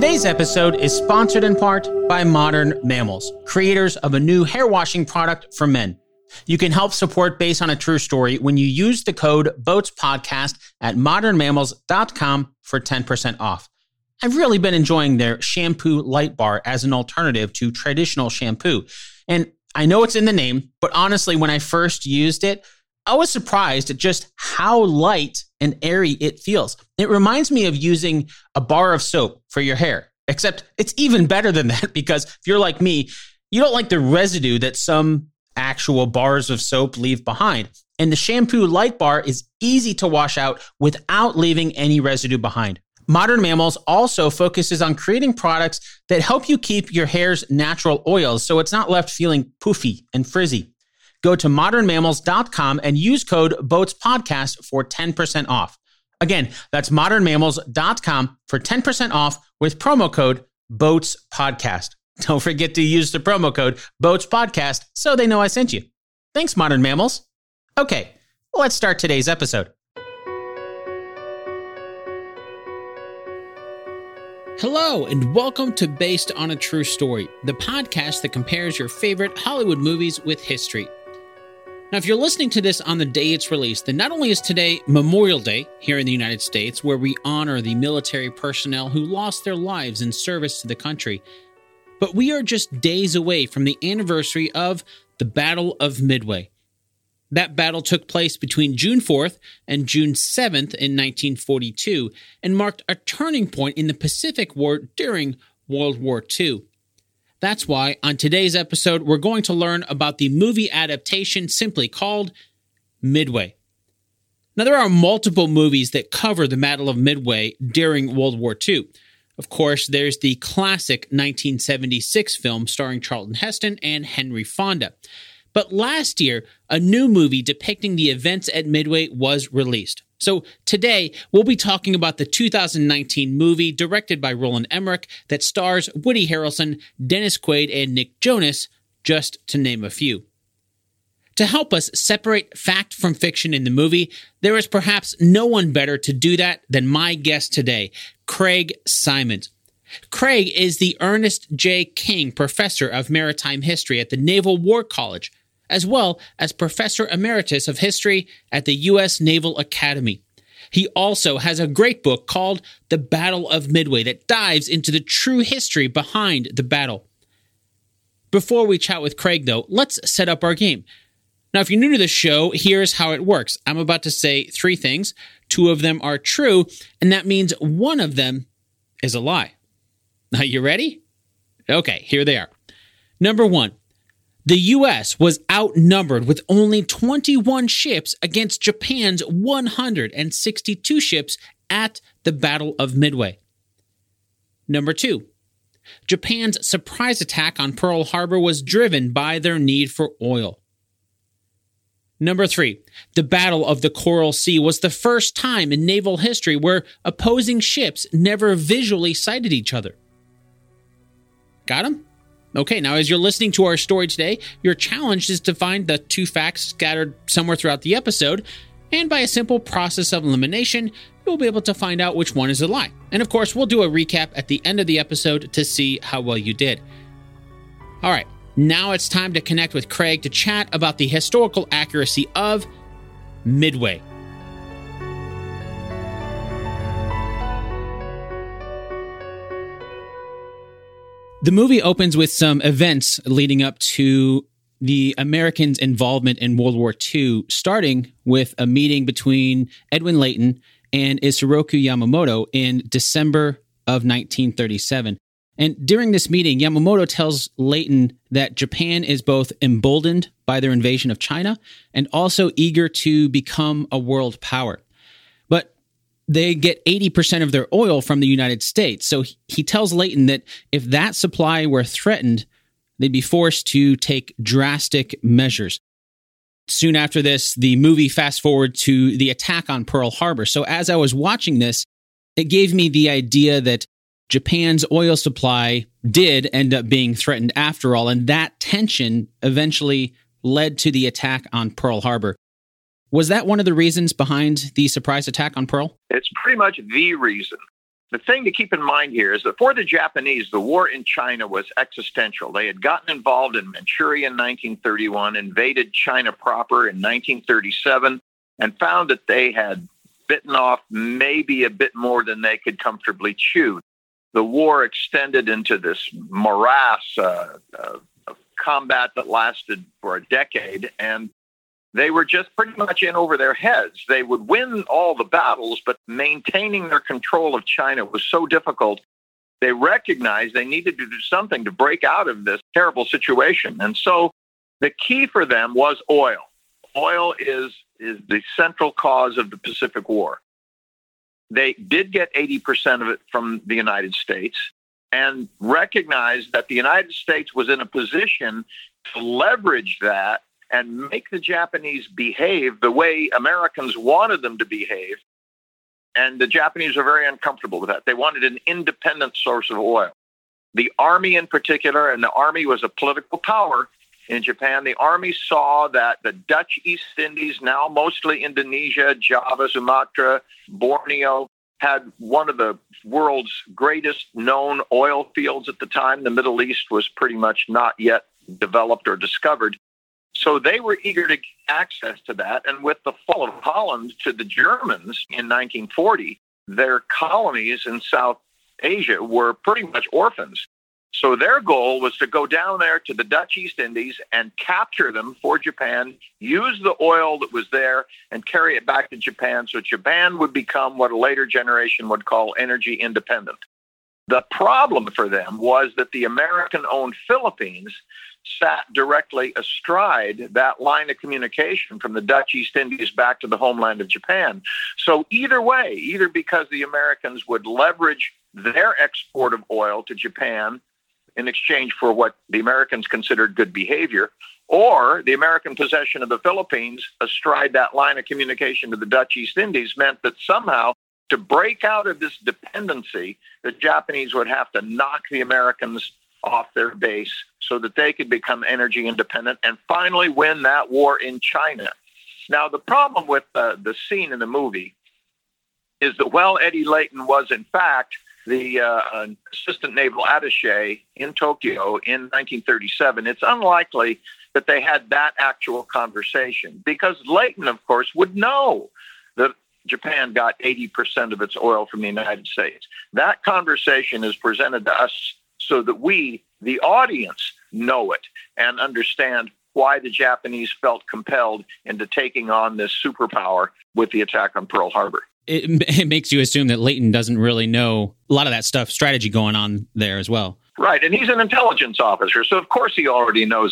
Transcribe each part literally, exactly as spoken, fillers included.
Today's episode is sponsored in part by Modern Mammals, creators of a new hair washing product for men. You can help support Based on a True Story when you use the code BOATSPODCAST at modern mammals dot com for ten percent off. I've really been enjoying their shampoo light bar as an alternative to traditional shampoo. And I know it's in the name, but honestly, when I first used it, I was surprised at just how light and airy it feels. It reminds me of using a bar of soap for your hair, except it's even better than that because if you're like me, you don't like the residue that some actual bars of soap leave behind. And the shampoo light bar is easy to wash out without leaving any residue behind. Modern Mammals also focuses on creating products that help you keep your hair's natural oils so it's not left feeling poofy and frizzy. Go to modern mammals dot com and use code BOATSPODCAST for ten percent off. Again, that's modern mammals dot com for ten percent off with promo code BOATSPODCAST. Don't forget to use the promo code BOATSPODCAST so they know I sent you. Thanks, Modern Mammals. Okay, let's start today's episode. Hello, and welcome to Based on a True Story, the podcast that compares your favorite Hollywood movies with history. Now, if you're listening to this on the day it's released, then not only is today Memorial Day here in the United States, where we honor the military personnel who lost their lives in service to the country, but we are just days away from the anniversary of the Battle of Midway. That battle took place between June fourth and June seventh in nineteen forty-two and marked a turning point in the Pacific War during World War Two. That's why on today's episode, we're going to learn about the movie adaptation simply called Midway. Now, there are multiple movies that cover the Battle of Midway during World War Two. Of course, there's the classic nineteen seventy-six film starring Charlton Heston and Henry Fonda. But last year, a new movie depicting the events at Midway was released. So today, we'll be talking about the two thousand nineteen movie directed by Roland Emmerich that stars Woody Harrelson, Dennis Quaid, and Nick Jonas, just to name a few. To help us separate fact from fiction in the movie, there is perhaps no one better to do that than my guest today, Craig Symonds. Craig is the Ernest J. King Professor of Maritime History at the Naval War College, as well as Professor Emeritus of History at the U S Naval Academy. He also has a great book called The Battle of Midway that dives into the true history behind the battle. Before we chat with Craig, though, let's set up our game. Now, if you're new to the show, here's how it works. I'm about to say three things. Two of them are true, and that means one of them is a lie. Now, you ready? Okay, here they are. Number one. The U S was outnumbered with only twenty-one ships against Japan's one hundred sixty-two ships at the Battle of Midway. Number two, Japan's surprise attack on Pearl Harbor was driven by their need for oil. Number three, the Battle of the Coral Sea was the first time in naval history where opposing ships never visually sighted each other. Got 'em? Okay, now as you're listening to our story today, your challenge is to find the two facts scattered somewhere throughout the episode, and by a simple process of elimination, you'll be able to find out which one is a lie. And of course, we'll do a recap at the end of the episode to see how well you did. All right, now it's time to connect with Craig to chat about the historical accuracy of Midway. The movie opens with some events leading up to the Americans' involvement in World War Two, starting with a meeting between Edwin Layton and Isoroku Yamamoto in December of nineteen thirty-seven. And during this meeting, Yamamoto tells Layton that Japan is both emboldened by their invasion of China and also eager to become a world power. But they get eighty percent of their oil from the United States. So he tells Layton that if that supply were threatened, they'd be forced to take drastic measures. Soon after this, the movie fast forward to the attack on Pearl Harbor. So as I was watching this, it gave me the idea that Japan's oil supply did end up being threatened after all, and that tension eventually led to the attack on Pearl Harbor. Was that one of the reasons behind the surprise attack on Pearl? It's pretty much the reason. The thing to keep in mind here is that for the Japanese, the war in China was existential. They had gotten involved in Manchuria in nineteen thirty-one, invaded China proper in nineteen thirty-seven, and found that they had bitten off maybe a bit more than they could comfortably chew. The war extended into this morass uh, uh, of combat that lasted for a decade, and they were just pretty much in over their heads. They would win all the battles, but maintaining their control of China was so difficult. They recognized they needed to do something to break out of this terrible situation. And so the key for them was oil. Oil is, is the central cause of the Pacific War. They did get eighty percent of it from the United States and recognized that the United States was in a position to leverage that and make the Japanese behave the way Americans wanted them to behave. And the Japanese were very uncomfortable with that. They wanted an independent source of oil. The Army in particular, and the Army was a political power in Japan, the Army saw that the Dutch East Indies, now mostly Indonesia, Java, Sumatra, Borneo, had one of the world's greatest known oil fields at the time. The Middle East was pretty much not yet developed or discovered. So they were eager to get access to that. And with the fall of Holland to the Germans in nineteen forty, their colonies in South Asia were pretty much orphans. So their goal was to go down there to the Dutch East Indies and capture them for Japan, use the oil that was there, and carry it back to Japan so Japan would become what a later generation would call energy independent. The problem for them was that the American-owned Philippines sat directly astride that line of communication from the Dutch East Indies back to the homeland of Japan. So either way, either because the Americans would leverage their export of oil to Japan in exchange for what the Americans considered good behavior, or the American possession of the Philippines astride that line of communication to the Dutch East Indies meant that somehow to break out of this dependency, the Japanese would have to knock the Americans off their base so that they could become energy independent and finally win that war in China. Now, the problem with uh, the scene in the movie is that while Eddie Layton was, in fact, the uh, assistant naval attaché in Tokyo in nineteen thirty-seven, it's unlikely that they had that actual conversation because Layton, of course, would know that Japan got eighty percent of its oil from the United States. That conversation is presented to us so that we, the audience, know it and understand why the Japanese felt compelled into taking on this superpower with the attack on Pearl Harbor. It, it makes you assume that Layton doesn't really know a lot of that stuff, strategy going on there as well. Right, and he's an intelligence officer, so of course he already knows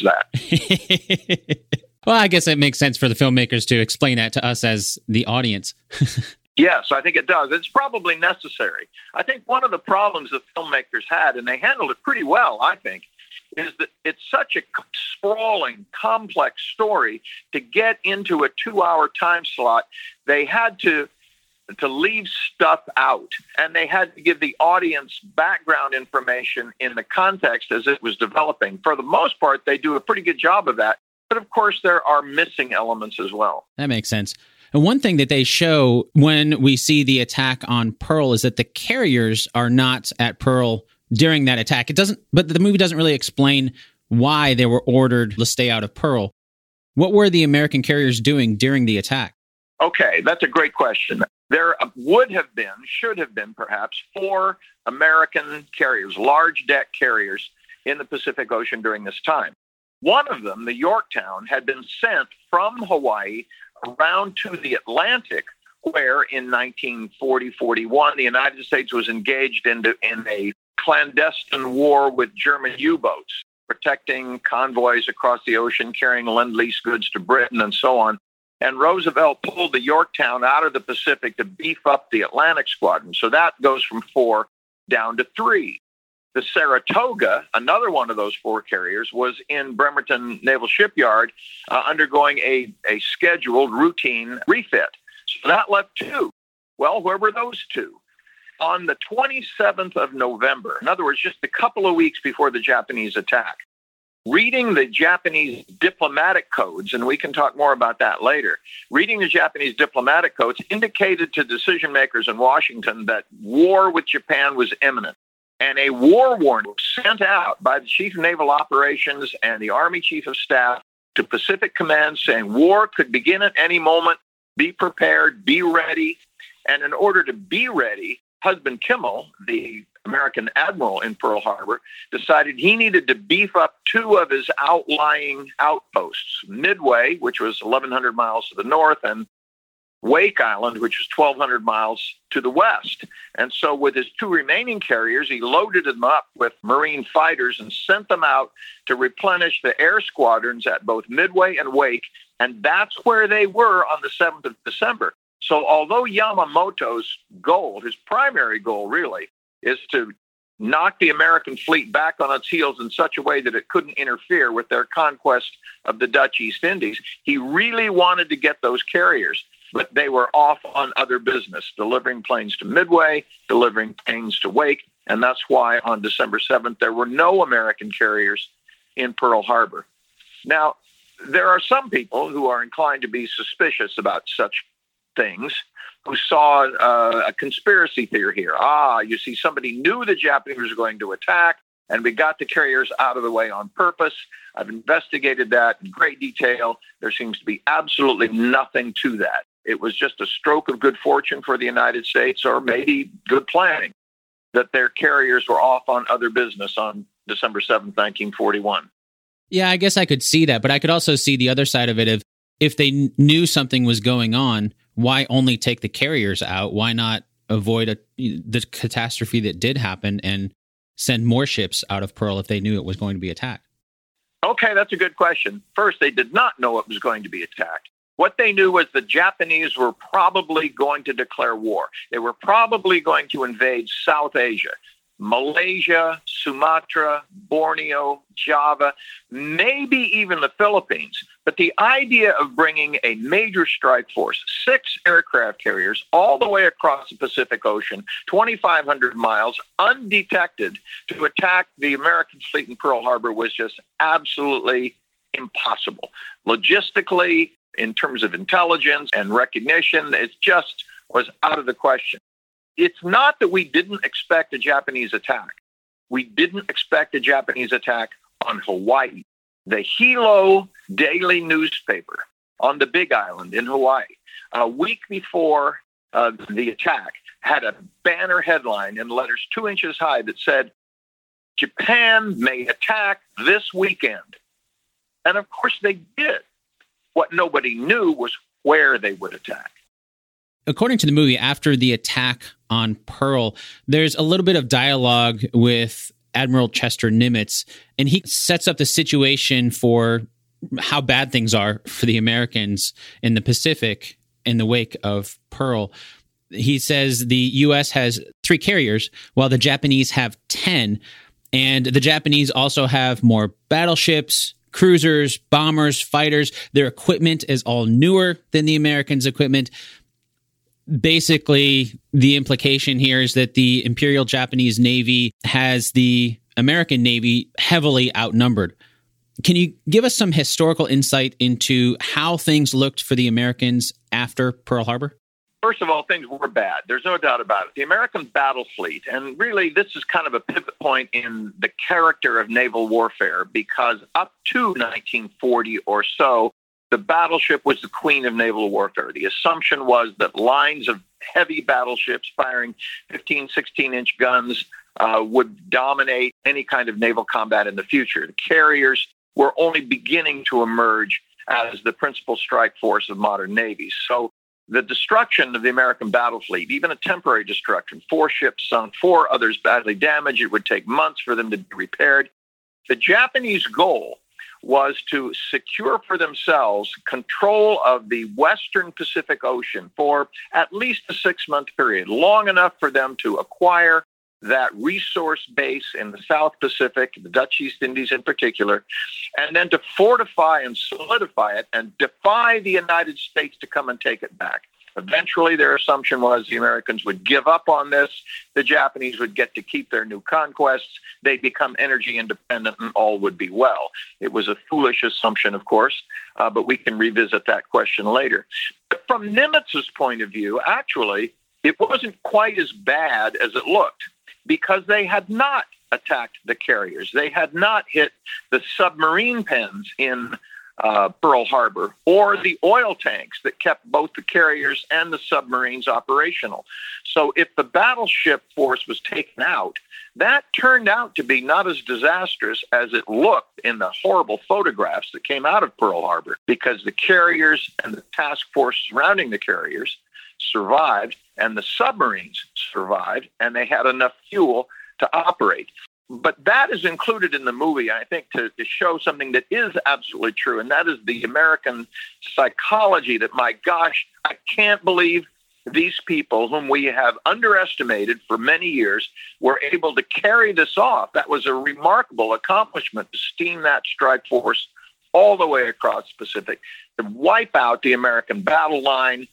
that. Well, I guess it makes sense for the filmmakers to explain that to us as the audience. Yes, I think it does. It's probably necessary. I think one of the problems the filmmakers had, and they handled it pretty well, I think, is that it's such a sprawling, complex story. To get into a two-hour time slot, they had to to leave stuff out, and they had to give the audience background information in the context as it was developing. For the most part, they do a pretty good job of that. But of course, there are missing elements as well. That makes sense. And one thing that they show when we see the attack on Pearl is that the carriers are not at Pearl during that attack. It doesn't, but the movie doesn't really explain why they were ordered to stay out of Pearl. What were the American carriers doing during the attack? Okay, that's a great question. There would have been, should have been perhaps, four American carriers, large deck carriers in the Pacific Ocean during this time. One of them, the Yorktown, had been sent from Hawaii around to the Atlantic, where in nineteen forty forty-one, the United States was engaged in, in a clandestine war with German U-boats, protecting convoys across the ocean, carrying Lend-Lease goods to Britain and so on. And Roosevelt pulled the Yorktown out of the Pacific to beef up the Atlantic squadron. So that goes from four down to three. The Saratoga, another one of those four carriers, was in Bremerton Naval Shipyard uh, undergoing a, a scheduled routine refit. So that left two. Well, where were those two? On the twenty-seventh of November, in other words, just a couple of weeks before the Japanese attack, reading the Japanese diplomatic codes, and we can talk more about that later, reading the Japanese diplomatic codes indicated to decision makers in Washington that war with Japan was imminent. And a war warning was sent out by the Chief of Naval Operations and the Army Chief of Staff to Pacific Command saying war could begin at any moment, be prepared, be ready. And in order to be ready, Husband Kimmel, the American admiral in Pearl Harbor, decided he needed to beef up two of his outlying outposts, Midway, which was eleven hundred miles to the north, and Wake Island, which was twelve hundred miles to the west. And so with his two remaining carriers, he loaded them up with Marine fighters and sent them out to replenish the air squadrons at both Midway and Wake. And that's where they were on the seventh of December. So although Yamamoto's goal, his primary goal really, is to knock the American fleet back on its heels in such a way that it couldn't interfere with their conquest of the Dutch East Indies, he really wanted to get those carriers, but they were off on other business, delivering planes to Midway, delivering planes to Wake, and that's why on December seventh, there were no American carriers in Pearl Harbor. Now, there are some people who are inclined to be suspicious about such things, who saw uh, a conspiracy theory here. Ah, you see, somebody knew the Japanese were going to attack, and we got the carriers out of the way on purpose. I've investigated that in great detail. There seems to be absolutely nothing to that. It was just a stroke of good fortune for the United States, or maybe good planning, that their carriers were off on other business on December seventh, nineteen forty-one. Yeah, I guess I could see that, but I could also see the other side of it. Of if they kn- knew something was going on, why only take the carriers out? Why not avoid a, the catastrophe that did happen and send more ships out of Pearl if they knew it was going to be attacked? Okay, that's a good question. First, they did not know it was going to be attacked. What they knew was the Japanese were probably going to declare war. They were probably going to invade South Asia, Malaysia, Sumatra, Borneo, Java, maybe even the Philippines. But the idea of bringing a major strike force, six aircraft carriers, all the way across the Pacific Ocean, twenty-five hundred miles, undetected, to attack the American fleet in Pearl Harbor was just absolutely impossible. Logistically, in terms of intelligence and recognition, it just was out of the question. It's not that we didn't expect a Japanese attack. We didn't expect a Japanese attack on Hawaii. The Hilo Daily newspaper on the Big Island in Hawaii, a week before uh, the attack, had a banner headline in letters two inches high that said, "Japan may attack this weekend." And of course they did. What nobody knew was where they would attack. According to the movie, after the attack on Pearl, there's a little bit of dialogue with Admiral Chester Nimitz, and he sets up the situation for how bad things are for the Americans in the Pacific in the wake of Pearl. He says the U S has three carriers, while the Japanese have ten, and the Japanese also have more battleships, cruisers, bombers, fighters. Their equipment is all newer than the Americans' equipment. Basically, the implication here is that the Imperial Japanese Navy has the American Navy heavily outnumbered. Can you give us some historical insight into how things looked for the Americans after Pearl Harbor? First of all, things were bad. There's no doubt about it. The American battle fleet, and really this is kind of a pivot point in the character of naval warfare, because up to nineteen forty or so, the battleship was the queen of naval warfare. The assumption was that lines of heavy battleships firing fifteen, sixteen-inch guns uh, would dominate any kind of naval combat in the future. The carriers were only beginning to emerge as the principal strike force of modern navies. So the destruction of the American battle fleet, even a temporary destruction, four ships sunk, four others badly damaged, it would take months for them to be repaired. The Japanese goal was to secure for themselves control of the Western Pacific Ocean for at least a six-month period, long enough for them to acquire that resource base in the South Pacific, the Dutch East Indies in particular, and then to fortify and solidify it and defy the United States to come and take it back. Eventually, their assumption was the Americans would give up on this. The Japanese would get to keep their new conquests. They'd become energy independent and all would be well. It was a foolish assumption, of course, uh, but we can revisit that question later. But from Nimitz's point of view, actually, it wasn't quite as bad as it looked because they had not attacked the carriers. They had not hit the submarine pens in Uh, Pearl Harbor, or the oil tanks that kept both the carriers and the submarines operational. So if the battleship force was taken out, that turned out to be not as disastrous as it looked in the horrible photographs that came out of Pearl Harbor, because the carriers and the task force surrounding the carriers survived, and the submarines survived, and they had enough fuel to operate. But that is included in the movie, I think, to, to show something that is absolutely true, and that is the American psychology that, my gosh, I can't believe these people whom we have underestimated for many years were able to carry this off. That was a remarkable accomplishment to steam that strike force all the way across the Pacific, to wipe out the American battle line.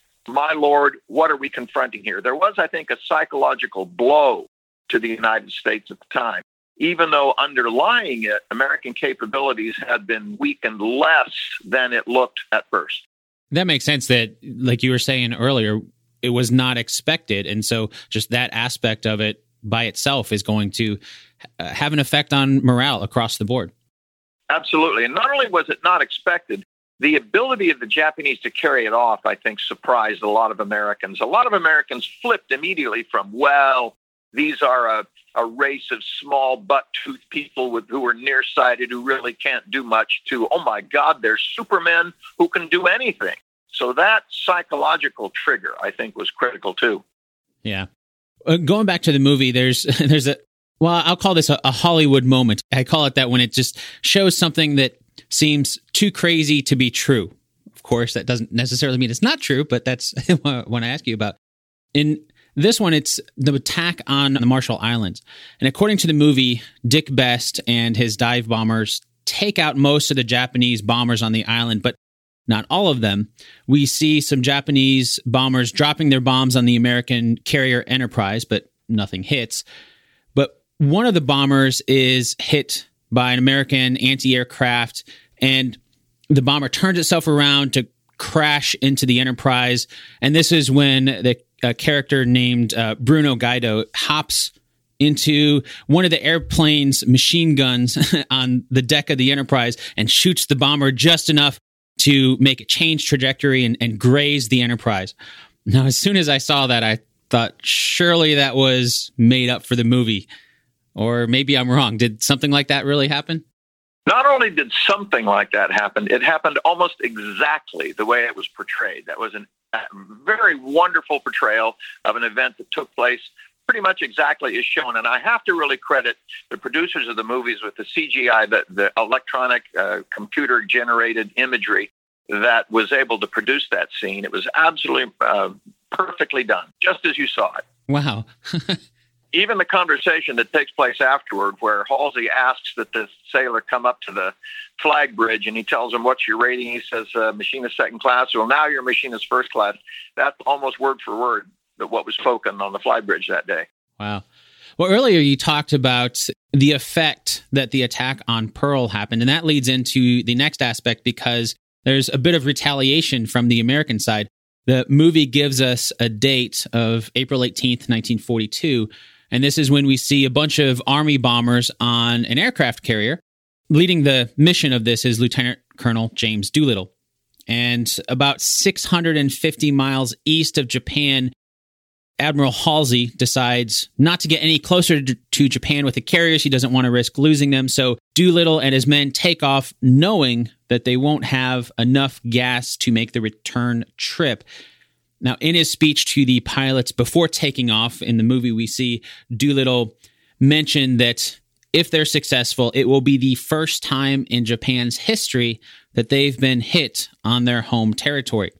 My Lord, what are we confronting here? There was, I think, a psychological blow to the United States at the time, even though underlying it, American capabilities had been weakened less than it looked at first. That makes sense that, like you were saying earlier, it was not expected. And so just that aspect of it by itself is going to uh, have an effect on morale across the board. Absolutely. And not only was it not expected, the ability of the Japanese to carry it off, I think, surprised a lot of Americans. A lot of Americans flipped immediately from, well, these are a, a race of small buck-toothed people with, who are nearsighted, who really can't do much, to, oh my God, they're supermen who can do anything. So that psychological trigger, I think, was critical too. Yeah. Uh, going back to the movie, there's there's a, well, I'll call this a, a Hollywood moment. I call it that when it just shows something that seems too crazy to be true. Of course, that doesn't necessarily mean it's not true, but that's what I ask you about. In this one, it's the attack on the Marshall Islands. And according to the movie, Dick Best and his dive bombers take out most of the Japanese bombers on the island, but not all of them. We see some Japanese bombers dropping their bombs on the American carrier Enterprise, but nothing hits. But one of the bombers is hit by an American anti-aircraft, and the bomber turns itself around to crash into the Enterprise. And this is when the a character named uh, Bruno Gaido hops into one of the airplane's machine guns on the deck of the Enterprise and shoots the bomber just enough to make it change trajectory and, and graze the Enterprise. Now, as soon as I saw that, I thought, surely that was made up for the movie. Or maybe I'm wrong. Did something like that really happen? Not only did something like that happen, it happened almost exactly the way it was portrayed. That was an a very wonderful portrayal of an event that took place pretty much exactly as shown. And I have to really credit the producers of the movies with the C G I, the, the electronic uh, computer-generated imagery that was able to produce that scene. It was absolutely uh, perfectly done, just as you saw it. Wow. Even the conversation that takes place afterward, where Halsey asks that the sailor come up to the flag bridge and he tells him, what's your rating? He says, uh, machinist second class. Well, now your machinist first class. That's almost word for word that what was spoken on the flag bridge that day. Wow. Well, earlier you talked about the effect that the attack on Pearl happened, and that leads into the next aspect because there's a bit of retaliation from the American side. The movie gives us a date of April eighteenth, nineteen forty-two, and this is when we see a bunch of Army bombers on an aircraft carrier. Leading the mission of this is Lieutenant Colonel James Doolittle. And about six hundred fifty miles east of Japan, Admiral Halsey decides not to get any closer to, to Japan with the carriers. He doesn't want to risk losing them. So Doolittle and his men take off knowing that they won't have enough gas to make the return trip. Now, in his speech to the pilots before taking off in the movie, we see Doolittle mention that if they're successful, it will be the first time in Japan's history that they've been hit on their home territory.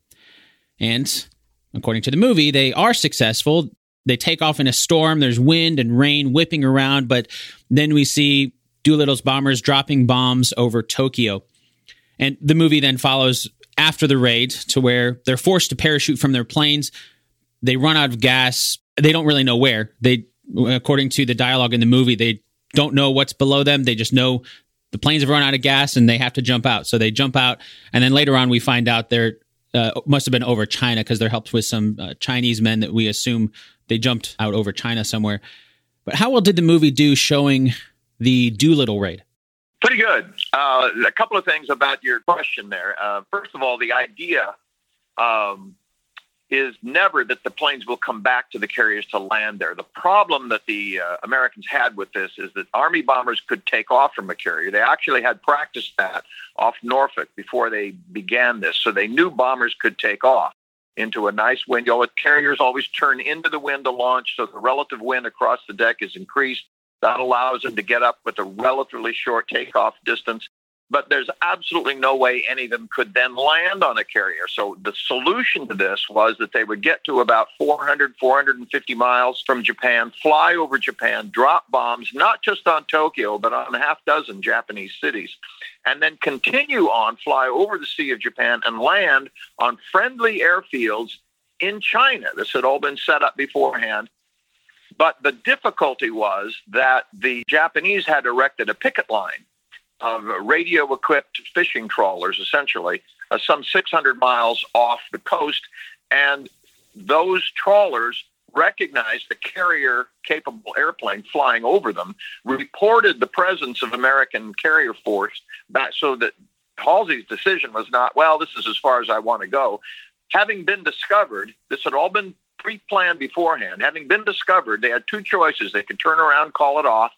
And according to the movie, they are successful. They take off in a storm. There's wind and rain whipping around, but then we see Doolittle's bombers dropping bombs over Tokyo. And the movie then follows after the raid to where they're forced to parachute from their planes. They run out of gas. They don't really know where. They, according to the dialogue in the movie, they don't know what's below them. They just know the planes have run out of gas and they have to jump out. So they jump out. And then later on, we find out they're uh, must have been over China because they're helped with some uh, Chinese men that we assume they jumped out over China somewhere. But how well did the movie do showing the Doolittle raid? Pretty good. Uh, a couple of things about your question there. Uh, first of all, the idea um, is never that the planes will come back to the carriers to land there. The problem that the uh, Americans had with this is that Army bombers could take off from a carrier. They actually had practiced that off Norfolk before they began this. So they knew bombers could take off into a nice wind. You know, carriers always turn into the wind to launch, so the relative wind across the deck is increased. That allows them to get up with a relatively short takeoff distance. But there's absolutely no way any of them could then land on a carrier. So the solution to this was that they would get to about four hundred, four hundred fifty miles from Japan, fly over Japan, drop bombs, not just on Tokyo, but on a half dozen Japanese cities, and then continue on, fly over the Sea of Japan and land on friendly airfields in China. This had all been set up beforehand. But the difficulty was that the Japanese had erected a picket line of radio-equipped fishing trawlers, essentially, uh, some six hundred miles off the coast. And those trawlers recognized the carrier-capable airplane flying over them, reported the presence of American carrier force, back, so that Halsey's decision was not, well, this is as far as I want to go. Having been discovered, this had all been pre-planned beforehand. Having been discovered, they had two choices. They could turn around, call it off,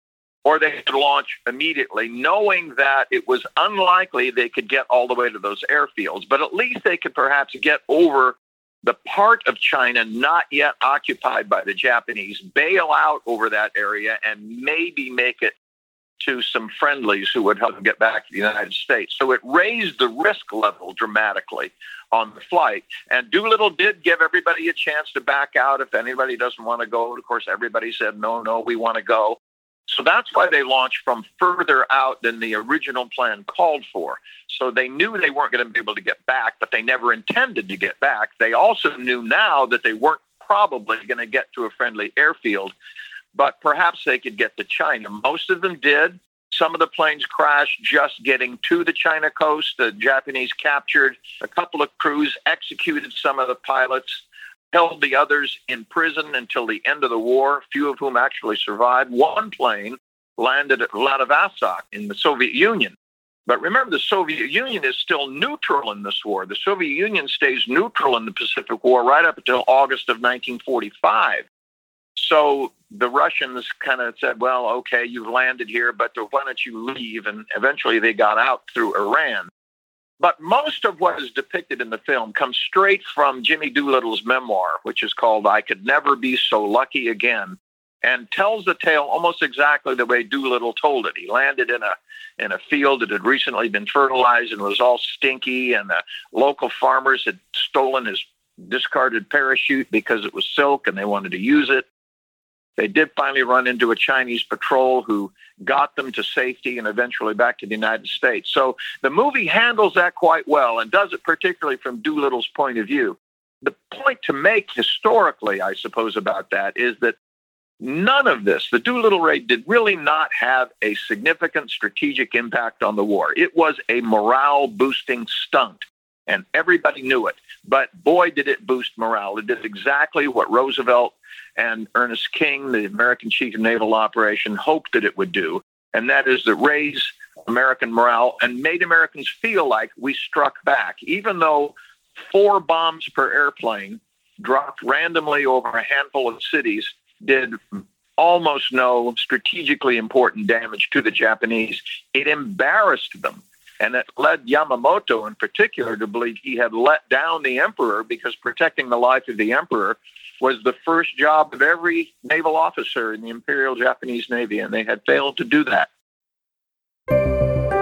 or they could launch immediately, knowing that it was unlikely they could get all the way to those airfields, but at least they could perhaps get over the part of China not yet occupied by the Japanese, bail out over that area, and maybe make it to some friendlies who would help them get back to the United States. So it raised the risk level dramatically on the flight. And Doolittle did give everybody a chance to back out if anybody doesn't want to go. Of course, everybody said, no, no, we want to go. So that's why they launched from further out than the original plan called for. So they knew they weren't going to be able to get back, but they never intended to get back. They also knew now that they weren't probably going to get to a friendly airfield, but perhaps they could get to China. Most of them did. Some of the planes crashed just getting to the China coast. The Japanese captured a couple of crews, executed some of the pilots, held the others in prison until the end of the war, few of whom actually survived. One plane landed at Vladivostok in the Soviet Union. But remember, the Soviet Union is still neutral in this war. The Soviet Union stays neutral in the Pacific War right up until August of nineteen forty-five. So the Russians kind of said, well, okay, you've landed here, but why don't you leave? And eventually they got out through Iran. But most of what is depicted in the film comes straight from Jimmy Doolittle's memoir, which is called I Could Never Be So Lucky Again, and tells the tale almost exactly the way Doolittle told it. He landed in a in a field that had recently been fertilized and was all stinky, and the local farmers had stolen his discarded parachute because it was silk and they wanted to use it. They did finally run into a Chinese patrol who got them to safety and eventually back to the United States. So the movie handles that quite well and does it particularly from Doolittle's point of view. The point to make historically, I suppose, about that is that none of this, the Doolittle raid, did really not have a significant strategic impact on the war. It was a morale-boosting stunt, and everybody knew it. But boy, did it boost morale. It did exactly what Roosevelt and Ernest King, the American chief of naval operation, hoped that it would do, and that is to raise American morale and made Americans feel like we struck back, even though four bombs per airplane dropped randomly over a handful of cities did almost no strategically important damage to the Japanese. It embarrassed them. And it led Yamamoto in particular to believe he had let down the emperor because protecting the life of the emperor was the first job of every naval officer in the Imperial Japanese Navy, and they had failed to do that.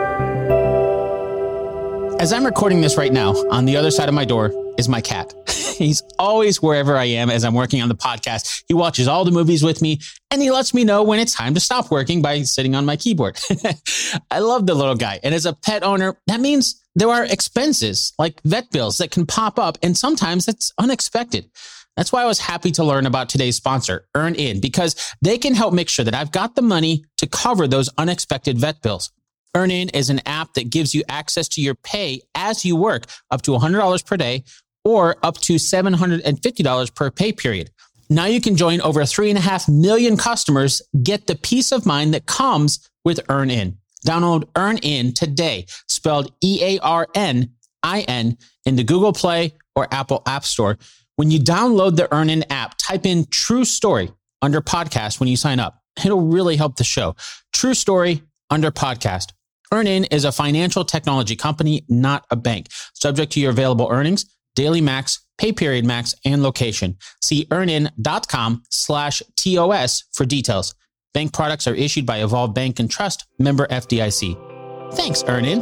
As I'm recording this right now, on the other side of my door is my cat. He's always wherever I am as I'm working on the podcast. He watches all the movies with me, and he lets me know when it's time to stop working by sitting on my keyboard. I love the little guy. And as a pet owner, that means there are expenses like vet bills that can pop up, and sometimes it's unexpected. That's why I was happy to learn about today's sponsor, EarnIn, because they can help make sure that I've got the money to cover those unexpected vet bills. EarnIn is an app that gives you access to your pay as you work, up to one hundred dollars per day or up to seven hundred fifty dollars per pay period. Now you can join over three and a half million customers, get the peace of mind that comes with EarnIn. Download EarnIn today, spelled E A R N I N, in the Google Play or Apple App Store. When you download the EarnIn app, type in True Story under podcast when you sign up. It'll really help the show. True Story under podcast. EarnIn is a financial technology company, not a bank. Subject to your available earnings, daily max, pay period max, and location. See earnin.com slash TOS for details. Bank products are issued by Evolve Bank and Trust, member F D I C. Thanks, EarnIn.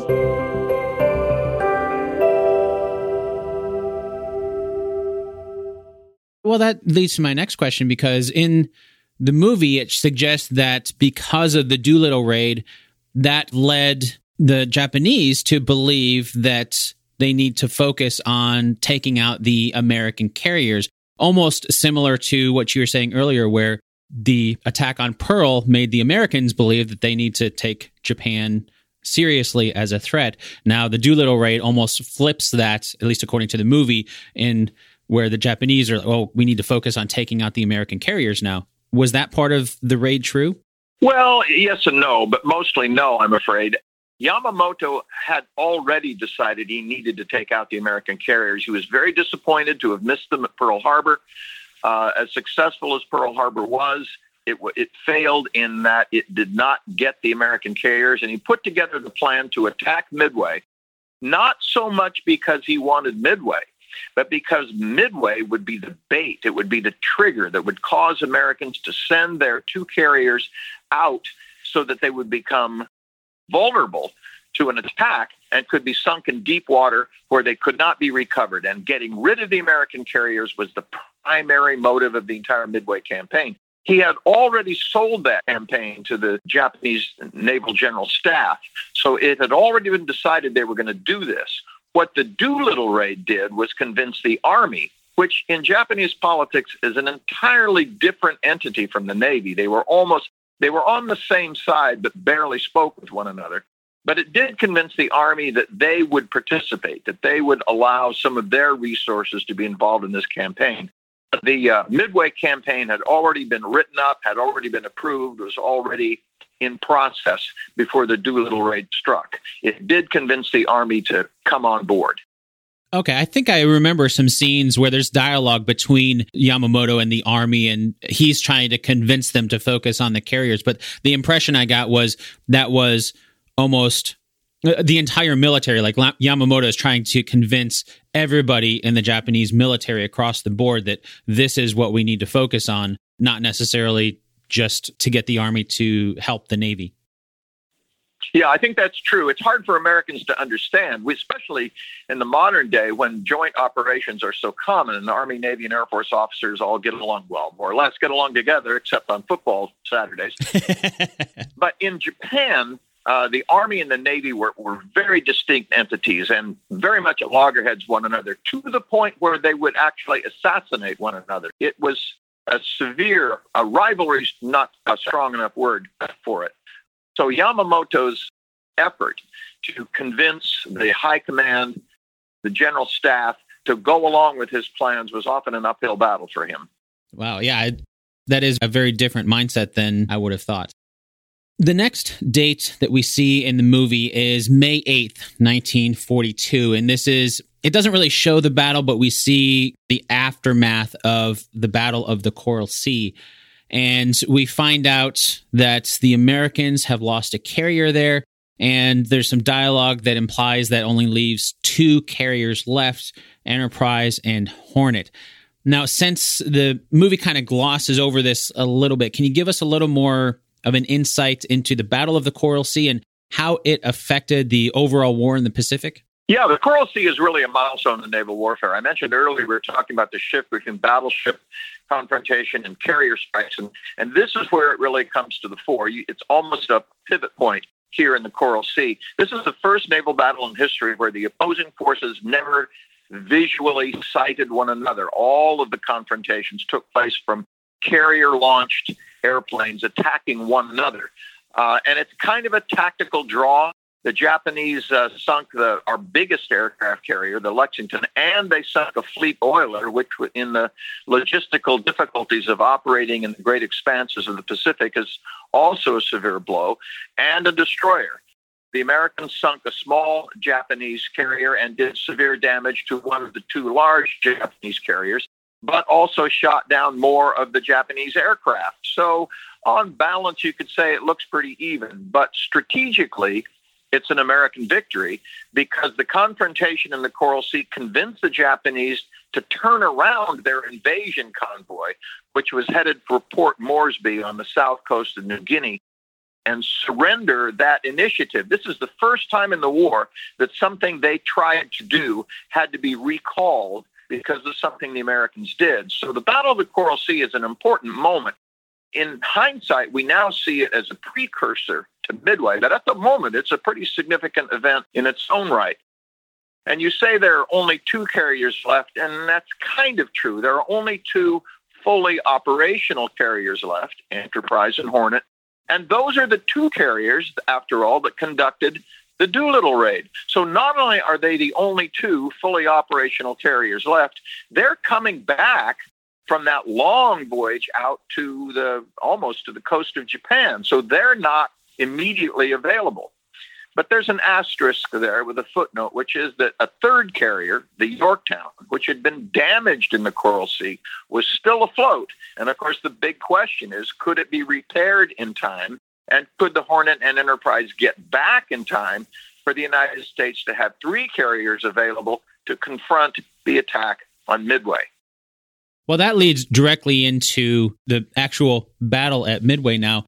Well, that leads to my next question, because in the movie, it suggests that because of the Doolittle raid, that led the Japanese to believe that they need to focus on taking out the American carriers, almost similar to what you were saying earlier, where the attack on Pearl made the Americans believe that they need to take Japan seriously as a threat. Now, the Doolittle raid almost flips that, at least according to the movie, in where the Japanese are, oh, we need to focus on taking out the American carriers now. Was that part of the raid true? Well, yes and no, but mostly no, I'm afraid. Yamamoto had already decided he needed to take out the American carriers. He was very disappointed to have missed them at Pearl Harbor. Uh, as successful as Pearl Harbor was, it, it failed in that it did not get the American carriers, and he put together the plan to attack Midway, not so much because he wanted Midway, but because Midway would be the bait, it would be the trigger that would cause Americans to send their two carriers out so that they would become vulnerable to an attack and could be sunk in deep water where they could not be recovered. And getting rid of the American carriers was the primary motive of the entire Midway campaign. He had already sold that campaign to the Japanese Naval General Staff, so it had already been decided they were going to do this. What the Doolittle raid did was convince the Army, which in Japanese politics is an entirely different entity from the Navy. They were almost, they were on the same side, but barely spoke with one another. But it did convince the Army that they would participate, that they would allow some of their resources to be involved in this campaign. The uh, Midway campaign had already been written up, had already been approved, was already in process before the Doolittle raid struck. It did convince the Army to come on board. Okay, I think I remember some scenes where there's dialogue between Yamamoto and the Army, and he's trying to convince them to focus on the carriers. But the impression I got was that was almost the entire military, like Yamamoto is trying to convince everybody in the Japanese military across the board that this is what we need to focus on, not necessarily just to get the Army to help the Navy. Yeah, I think that's true. It's hard for Americans to understand, especially in the modern day when joint operations are so common and the Army, Navy, and Air Force officers all get along well, more or less get along together, except on football Saturdays. But in Japan, uh, the Army and the Navy were, were very distinct entities and very much at loggerheads one another, to the point where they would actually assassinate one another. It was a severe, a rivalry is not a strong enough word for it. So Yamamoto's effort to convince the high command, the general staff, to go along with his plans was often an uphill battle for him. Wow, yeah, that is a very different mindset than I would have thought. The next date that we see in the movie is May eighth, nineteen forty-two, and this is, it doesn't really show the battle, but we see the aftermath of the Battle of the Coral Sea. And we find out that the Americans have lost a carrier there, and there's some dialogue that implies that only leaves two carriers left, Enterprise and Hornet. Now, since the movie kind of glosses over this a little bit, can you give us a little more of an insight into the Battle of the Coral Sea and how it affected the overall war in the Pacific? Yeah, the Coral Sea is really a milestone in naval warfare. I mentioned earlier we were talking about the shift between battleship confrontation and carrier strikes, and, and this is where it really comes to the fore. You, it's almost a pivot point here in the Coral Sea. This is the first naval battle in history where the opposing forces never visually sighted one another. All of the confrontations took place from carrier-launched airplanes attacking one another. Uh, and it's kind of a tactical draw. The Japanese uh, sunk the, our biggest aircraft carrier, the Lexington, and they sunk a fleet oiler, which in the logistical difficulties of operating in the great expanses of the Pacific is also a severe blow, and a destroyer. The Americans sunk a small Japanese carrier and did severe damage to one of the two large Japanese carriers, but also shot down more of the Japanese aircraft. So on balance, you could say it looks pretty even, but strategically, it's an American victory because the confrontation in the Coral Sea convinced the Japanese to turn around their invasion convoy, which was headed for Port Moresby on the south coast of New Guinea, and surrender that initiative. This is the first time in the war that something they tried to do had to be recalled because of something the Americans did. So the Battle of the Coral Sea is an important moment. In hindsight, we now see it as a precursor to Midway, but at the moment, it's a pretty significant event in its own right. And you say there are only two carriers left, and that's kind of true. There are only two fully operational carriers left, Enterprise and Hornet. And those are the two carriers, after all, that conducted the Doolittle raid. So not only are they the only two fully operational carriers left, they're coming back from that long voyage out to the almost to the coast of Japan. So they're not immediately available. But there's an asterisk there with a footnote, which is that a third carrier, the Yorktown, which had been damaged in the Coral Sea, was still afloat. And of course, the big question is, could it be repaired in time? And could the Hornet and Enterprise get back in time for the United States to have three carriers available to confront the attack on Midway? Well, that leads directly into the actual battle at Midway now.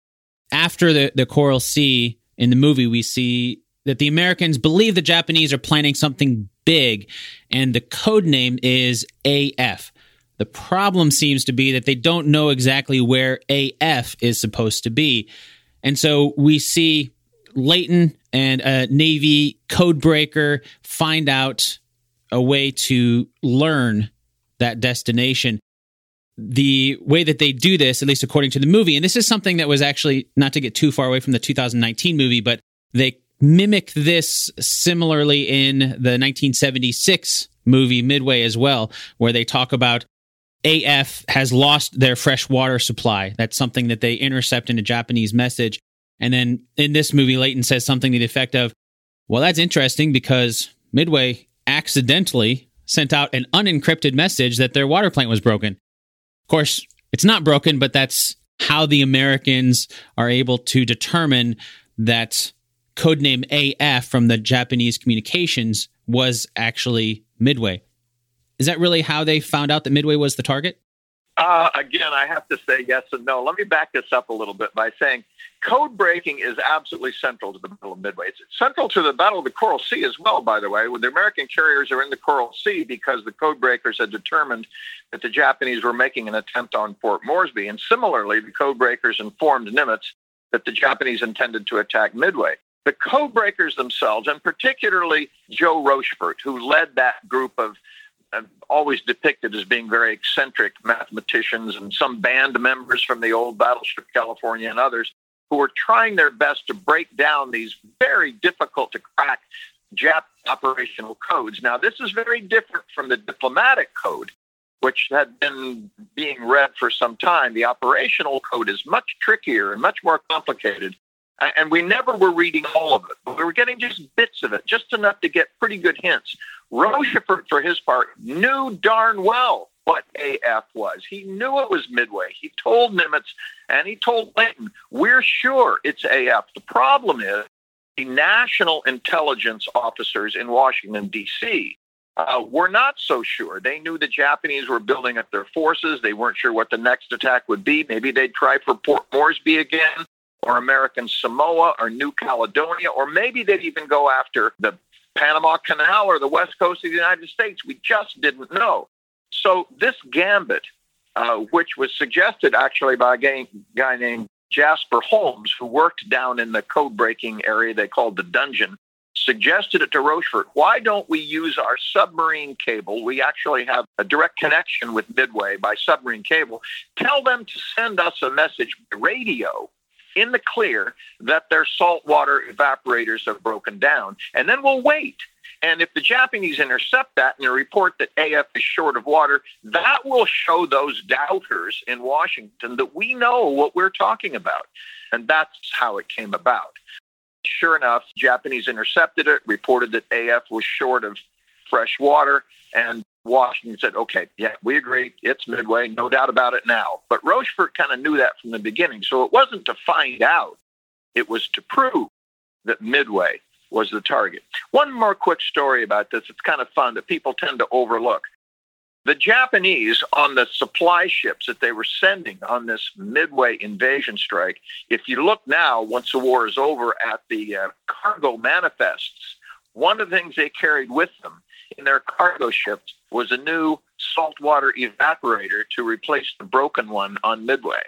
After the, the Coral Sea, in the movie, we see that the Americans believe the Japanese are planning something big, and the code name is A F. The problem seems to be that they don't know exactly where A F is supposed to be. And so we see Leighton and a Navy codebreaker find out a way to learn that destination. The way that they do this, at least according to the movie, and this is something that was actually, not to get too far away from the two thousand nineteen movie, but they mimic this similarly in the nineteen seventy-six movie Midway as well, where they talk about A F has lost their fresh water supply. That's something that they intercept in a Japanese message. And then in this movie, Leighton says something to the effect of, well, that's interesting because Midway accidentally sent out an unencrypted message that their water plant was broken. Of course, it's not broken, but that's how the Americans are able to determine that codename A F from the Japanese communications was actually Midway. Is that really how they found out that Midway was the target? Uh, again, I have to say yes and no. Let me back this up a little bit by saying code breaking is absolutely central to the Battle of Midway. It's central to the Battle of the Coral Sea as well, by the way, when the American carriers are in the Coral Sea because the code breakers had determined that the Japanese were making an attempt on Port Moresby. And similarly, the code breakers informed Nimitz that the Japanese intended to attack Midway. The code breakers themselves, and particularly Joe Rochefort, who led that group of uh, always depicted as being very eccentric mathematicians and some band members from the old Battleship California and others, who were trying their best to break down these very difficult to crack Jap operational codes. Now, this is very different from the diplomatic code, which had been being read for some time. The operational code is much trickier and much more complicated. And we never were reading all of it. We were getting just bits of it, just enough to get pretty good hints. Rochefort, for his part, knew darn well what A F was. He knew it was Midway. He told Nimitz and he told Leighton, we're sure it's A F. The problem is the national intelligence officers in Washington, D C uh, were not so sure. They knew the Japanese were building up their forces. They weren't sure what the next attack would be. Maybe they'd try for Port Moresby again, or American Samoa, or New Caledonia, or maybe they'd even go after the Panama Canal or the west coast of the United States. We just didn't know. So this gambit, uh, which was suggested actually by a guy, guy named Jasper Holmes, who worked down in the code-breaking area they called the dungeon, suggested it to Rochefort. Why don't we use our submarine cable? We actually have a direct connection with Midway by submarine cable. Tell them to send us a message by radio in the clear that their saltwater evaporators are broken down, and then we'll wait. And if the Japanese intercept that and report that A F is short of water, that will show those doubters in Washington that we know what we're talking about. And that's how it came about. Sure enough, Japanese intercepted it, reported that A F was short of fresh water, and Washington said, okay, yeah, we agree. It's Midway, no doubt about it now. But Rochefort kind of knew that from the beginning. So it wasn't to find out. It was to prove that Midway was the target. One more quick story about this. It's kind of fun that people tend to overlook. The Japanese on the supply ships that they were sending on this Midway invasion strike, if you look now, once the war is over, at the uh, cargo manifests, one of the things they carried with them in their cargo ships was a new saltwater evaporator to replace the broken one on Midway.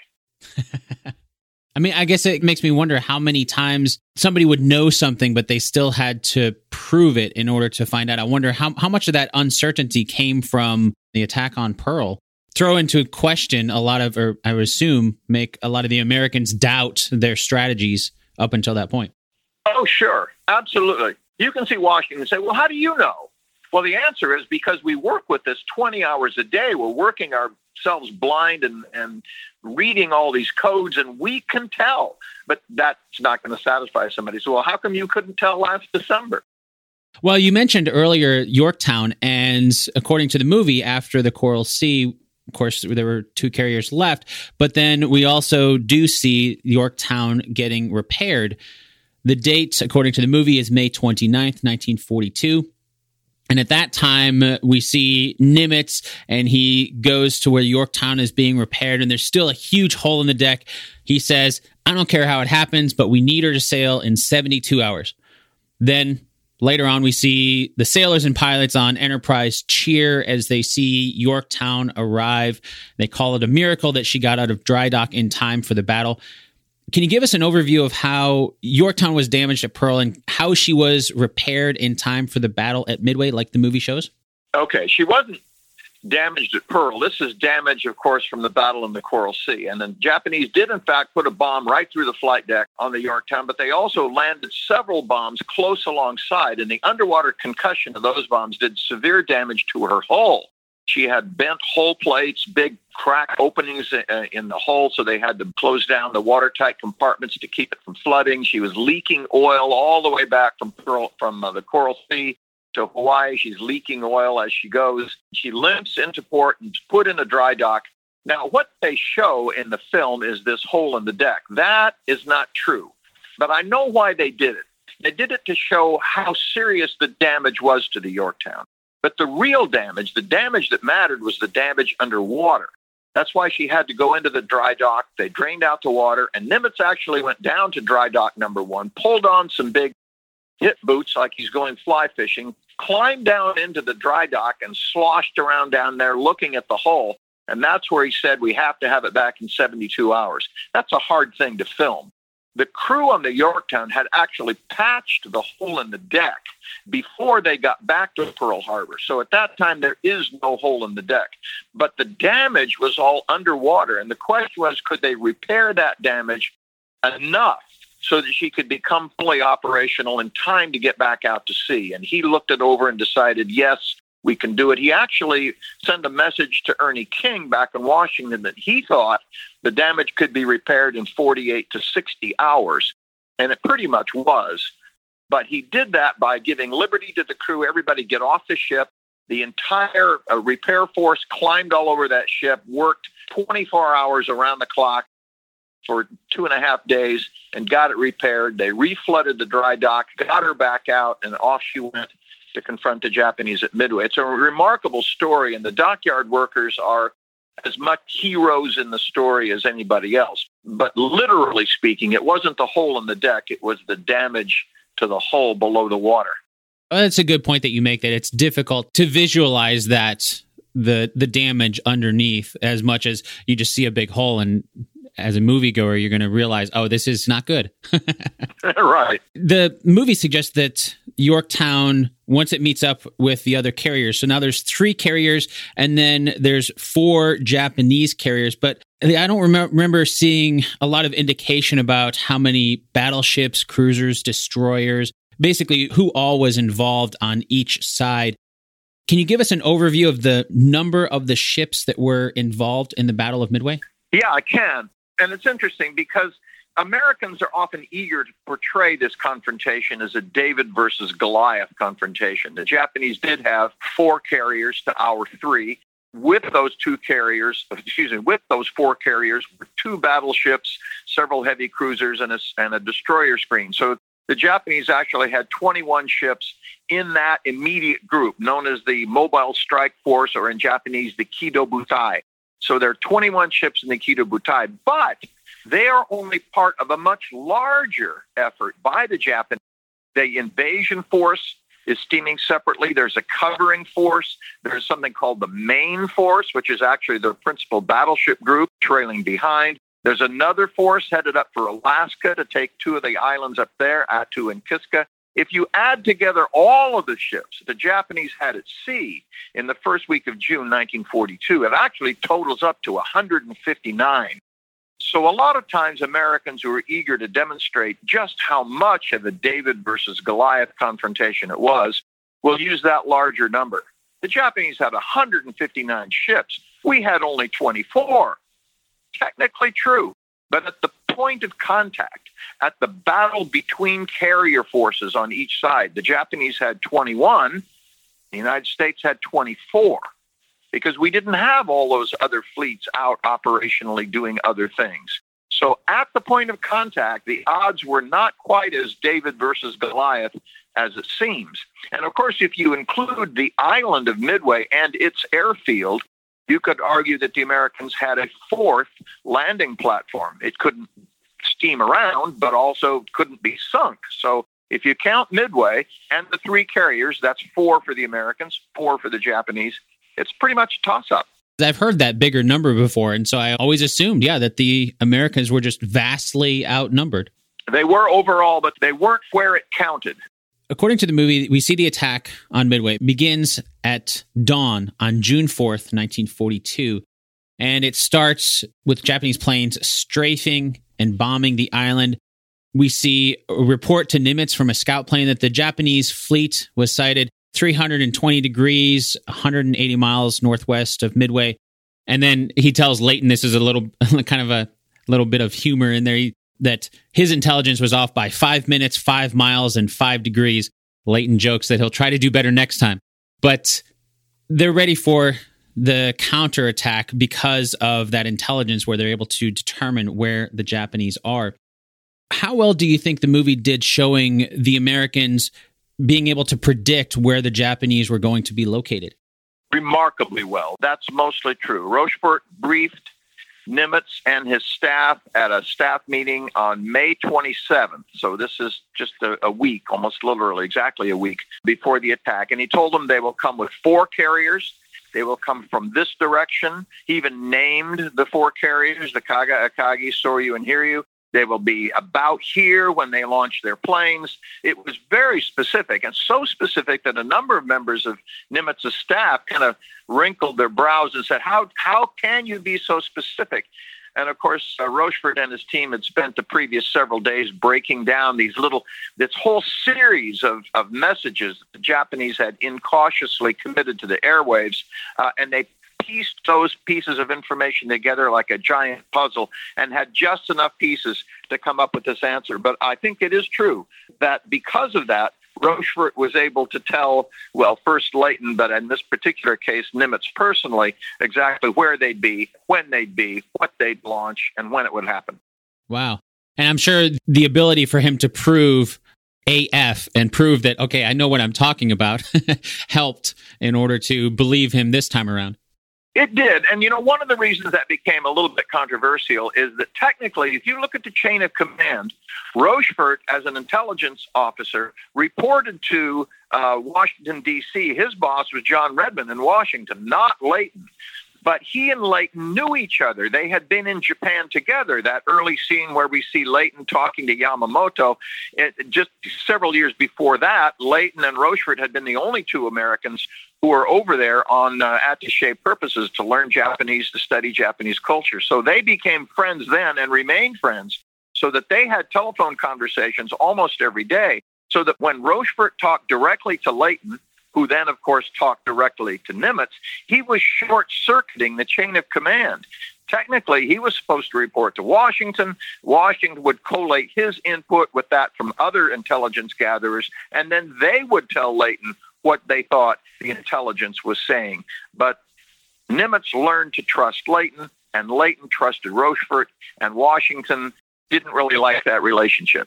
I mean, I guess it makes me wonder how many times somebody would know something, but they still had to prove it in order to find out. I wonder how, how much of that uncertainty came from the attack on Pearl. Throw into question a lot of, or I would assume, make a lot of the Americans doubt their strategies up until that point. Oh, sure. Absolutely. You can see Washington say, well, how do you know? Well, the answer is because we work with this twenty hours a day. We're working ourselves blind and, and reading all these codes, and we can tell. But that's not going to satisfy somebody. So, well, how come you couldn't tell last December? Well, you mentioned earlier Yorktown, and according to the movie, after the Coral Sea, of course, there were two carriers left, but then we also do see Yorktown getting repaired. The date, according to the movie, is May twenty-ninth, nineteen forty-two. And at that time, uh, we see Nimitz, and he goes to where Yorktown is being repaired, and there's still a huge hole in the deck. He says, I don't care how it happens, but we need her to sail in seventy-two hours. Then later on, we see the sailors and pilots on Enterprise cheer as they see Yorktown arrive. They call it a miracle that she got out of dry dock in time for the battle. Can you give us an overview of how Yorktown was damaged at Pearl and how she was repaired in time for the battle at Midway, like the movie shows? Okay, she wasn't damaged at Pearl. This is damage, of course, from the battle in the Coral Sea. And the Japanese did, in fact, put a bomb right through the flight deck on the Yorktown, but they also landed several bombs close alongside, and the underwater concussion of those bombs did severe damage to her hull. She had bent hull plates, big crack openings in the hull, so they had to close down the watertight compartments to keep it from flooding. She was leaking oil all the way back from Pearl, from uh, the Coral Sea to Hawaii. She's leaking oil as she goes. She limps into port and put in a dry dock. Now, what they show in the film is this hole in the deck. That is not true, but I know why they did it. They did it to show how serious the damage was to the Yorktown. But the real damage, the damage that mattered, was the damage underwater. That's why she had to go into the dry dock. They drained out the water, and Nimitz actually went down to dry dock number one, pulled on some big hip boots like he's going fly fishing, climbed down into the dry dock and sloshed around down there looking at the hull. And that's where he said, we have to have it back in seventy-two hours. That's a hard thing to film. The crew on the Yorktown had actually patched the hole in the deck before they got back to Pearl Harbor. So at that time, there is no hole in the deck. But the damage was all underwater. And the question was, could they repair that damage enough so that she could become fully operational in time to get back out to sea? And he looked it over and decided, yes, we can do it. He actually sent a message to Ernie King back in Washington that he thought the damage could be repaired in forty-eight to sixty hours, and it pretty much was. But he did that by giving liberty to the crew. Everybody get off the ship. The entire uh, repair force climbed all over that ship, worked twenty-four hours around the clock for two and a half days, and got it repaired. They reflooded the dry dock, got her back out, and off she went to confront the Japanese at Midway. It's a remarkable story, and the dockyard workers are as much heroes in the story as anybody else. But literally speaking, it wasn't the hole in the deck, it was the damage to the hull below the water. Well, that's a good point that you make, that it's difficult to visualize that the the damage underneath as much as you just see a big hole, and as a moviegoer, you're going to realize, oh, this is not good. Right. The movie suggests that Yorktown, once it meets up with the other carriers, so now there's three carriers, and then there's four Japanese carriers, but I don't rem- remember seeing a lot of indication about how many battleships, cruisers, destroyers, basically who all was involved on each side. Can you give us an overview of the number of the ships that were involved in the Battle of Midway? Yeah, I can. And it's interesting because Americans are often eager to portray this confrontation as a David versus Goliath confrontation. The Japanese did have four carriers to our three. With those two carriers, excuse me, with those four carriers were two battleships, several heavy cruisers, and a, and a destroyer screen. So the Japanese actually had twenty-one ships in that immediate group, known as the Mobile Strike Force, or in Japanese, the Kido Butai. So there are twenty-one ships in the Kido Butai, but they are only part of a much larger effort by the Japanese. The invasion force is steaming separately. There's a covering force. There's something called the main force, which is actually the principal battleship group trailing behind. There's another force headed up for Alaska to take two of the islands up there, Attu and Kiska. If you add together all of the ships the Japanese had at sea in the first week of June nineteen forty-two, it actually totals up to one hundred fifty-nine. So a lot of times Americans who are eager to demonstrate just how much of a David versus Goliath confrontation it was will use that larger number. The Japanese had one hundred fifty-nine ships. We had only twenty-four. Technically true, but at the point of contact, at the battle between carrier forces on each side, the Japanese had twenty-one, the United States had twenty-four, because we didn't have all those other fleets out operationally doing other things. So at the point of contact, the odds were not quite as David versus Goliath as it seems. And of course, if you include the island of Midway and its airfield, you could argue that the Americans had a fourth landing platform. It couldn't steam around, but also couldn't be sunk. So if you count Midway and the three carriers, that's four for the Americans, four for the Japanese. It's pretty much a toss-up. I've heard that bigger number before, and so I always assumed, yeah, that the Americans were just vastly outnumbered. They were overall, but they weren't where it counted. According to the movie, we see the attack on Midway begins at dawn on June fourth, nineteen forty-two, and it starts with Japanese planes strafing and bombing the island. We see a report to Nimitz from a scout plane that the Japanese fleet was sighted three hundred twenty degrees, one hundred eighty miles northwest of Midway. And then he tells Leighton, this is a little kind of a little bit of humor in there, that his intelligence was off by five minutes, five miles, and five degrees. Leighton jokes that he'll try to do better next time. But they're ready for the counterattack because of that intelligence, where they're able to determine where the Japanese are. How well do you think the movie did showing the Americans being able to predict where the Japanese were going to be located? Remarkably well. That's mostly true. Rochefort briefed Nimitz and his staff at a staff meeting on May twenty-seventh. So this is just a, a week, almost literally exactly a week before the attack. And he told them they will come with four carriers. They will come from this direction. He even named the four carriers, the Kaga, Akagi, Soryu, and Hiryu. They will be about here when they launch their planes. It was very specific, and so specific that a number of members of Nimitz's staff kind of wrinkled their brows and said, how how can you be so specific? And of course, uh, Rochefort and his team had spent the previous several days breaking down these little, this whole series of, of messages that the Japanese had incautiously committed to the airwaves, uh, and they pieced those pieces of information together like a giant puzzle and had just enough pieces to come up with this answer. But I think it is true that because of that, Rochefort was able to tell, well, first Leighton, but in this particular case, Nimitz personally, exactly where they'd be, when they'd be, what they'd launch, and when it would happen. Wow. And I'm sure the ability for him to prove A F and prove that, okay, I know what I'm talking about, helped in order to believe him this time around. It did. And, you know, one of the reasons that became a little bit controversial is that technically, if you look at the chain of command, Rochefort, as an intelligence officer, reported to uh, Washington, D C. His boss was John Redmond in Washington, not Leighton. But he and Leighton knew each other. They had been in Japan together. That early scene where we see Leighton talking to Yamamoto, it, just several years before that, Leighton and Rochefort had been the only two Americans who were over there on uh, attaché purposes to learn Japanese, to study Japanese culture. So they became friends then and remained friends, so that they had telephone conversations almost every day, so that when Rochefort talked directly to Leighton, who then, of course, talked directly to Nimitz, he was short-circuiting the chain of command. Technically, he was supposed to report to Washington. Washington would collate his input with that from other intelligence gatherers, and then they would tell Leighton what they thought the intelligence was saying. But Nimitz learned to trust Leighton, and Leighton trusted Rochefort, and Washington didn't really like that relationship.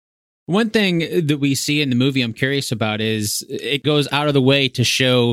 One thing that we see in the movie I'm curious about is it goes out of the way to show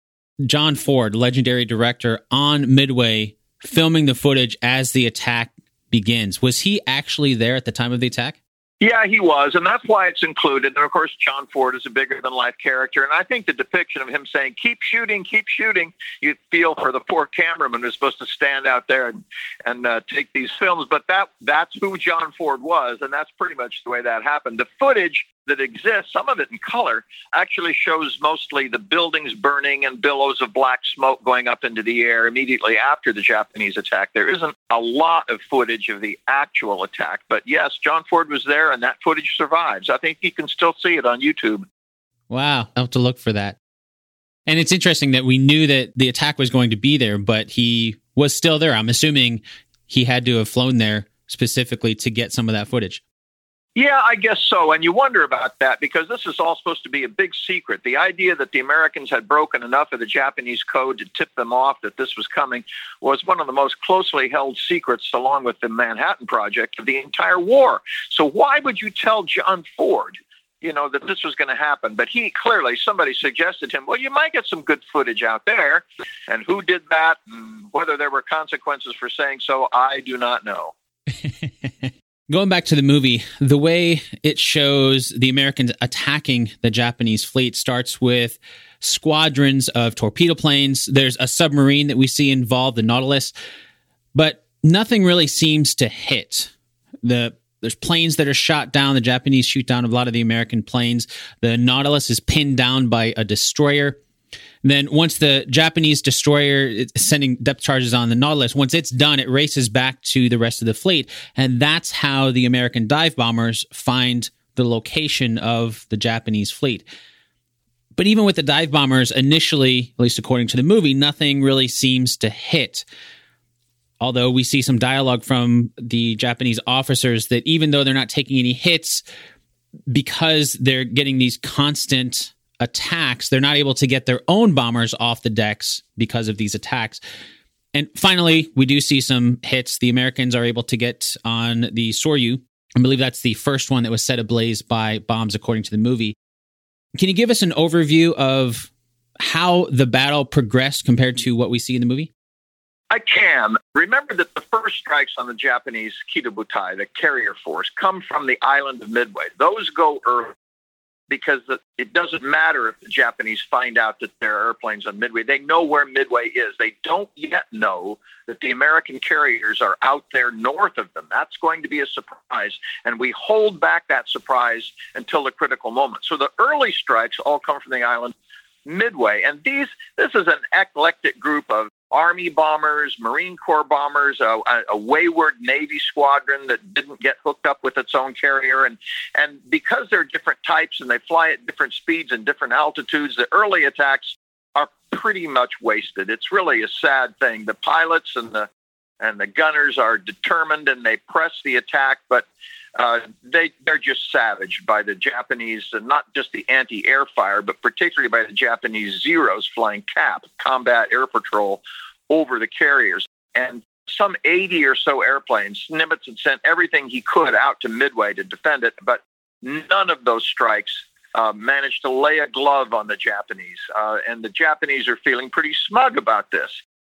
John Ford, legendary director, on Midway filming the footage as the attack begins. Was he actually there at the time of the attack? Yeah, he was, and that's why it's included. And, of course, John Ford is a bigger-than-life character, and I think the depiction of him saying, keep shooting, keep shooting, you feel for the poor cameraman who's supposed to stand out there and, and uh, take these films. But that that's who John Ford was, and that's pretty much the way that happened. The footage that exists, some of it in color, actually shows mostly the buildings burning and billows of black smoke going up into the air immediately after the Japanese attack. There isn't a lot of footage of the actual attack, but yes, John Ford was there, and that footage survives. I think you can still see it on YouTube. Wow, I'll have to look for that. And it's interesting that we knew that the attack was going to be there, but he was still there. I'm assuming he had to have flown there specifically to get some of that footage. Yeah, I guess so. And you wonder about that because this is all supposed to be a big secret. The idea that the Americans had broken enough of the Japanese code to tip them off that this was coming was one of the most closely held secrets, along with the Manhattan Project, of the entire war. So why would you tell John Ford, you know, that this was going to happen? But he clearly, somebody suggested to him, well, you might get some good footage out there. And who did that? And whether there were consequences for saying so, I do not know. Going back to the movie, the way it shows the Americans attacking the Japanese fleet starts with squadrons of torpedo planes. There's a submarine that we see involved, the Nautilus, but nothing really seems to hit. The There's planes that are shot down. The Japanese shoot down a lot of the American planes. The Nautilus is pinned down by a destroyer. Then once the Japanese destroyer is sending depth charges on the Nautilus, once it's done, it races back to the rest of the fleet. And that's how the American dive bombers find the location of the Japanese fleet. But even with the dive bombers, initially, at least according to the movie, nothing really seems to hit. Although we see some dialogue from the Japanese officers that even though they're not taking any hits, because they're getting these constant attacks, they're not able to get their own bombers off the decks because of these attacks. And finally, we do see some hits. The Americans are able to get on the Soryu. I believe that's the first one that was set ablaze by bombs, according to the movie. Can you give us an overview of how the battle progressed compared to what we see in the movie? I can. Remember that the first strikes on the Japanese Kidobutai, the carrier force, come from the island of Midway. Those go early, because it doesn't matter if the Japanese find out that there are airplanes on Midway. They know where Midway is. They don't yet know that the American carriers are out there north of them. That's going to be a surprise, and we hold back that surprise until the critical moment. So the early strikes all come from the island Midway, and these this is an eclectic group of Army bombers, Marine Corps bombers, a, a wayward Navy squadron that didn't get hooked up with its own carrier. And, and because they're different types and they fly at different speeds and different altitudes, the early attacks are pretty much wasted. It's really a sad thing. The pilots and the and the gunners are determined and they press the attack, but uh, they, they're just savaged by the Japanese, and not just the anti-air fire, but particularly by the Japanese Zeros flying C A P, Combat Air Patrol, over the carriers. And some eighty or so airplanes, Nimitz had sent everything he could out to Midway to defend it, but none of those strikes uh, managed to lay a glove on the Japanese. Uh, and the Japanese are feeling pretty smug about this.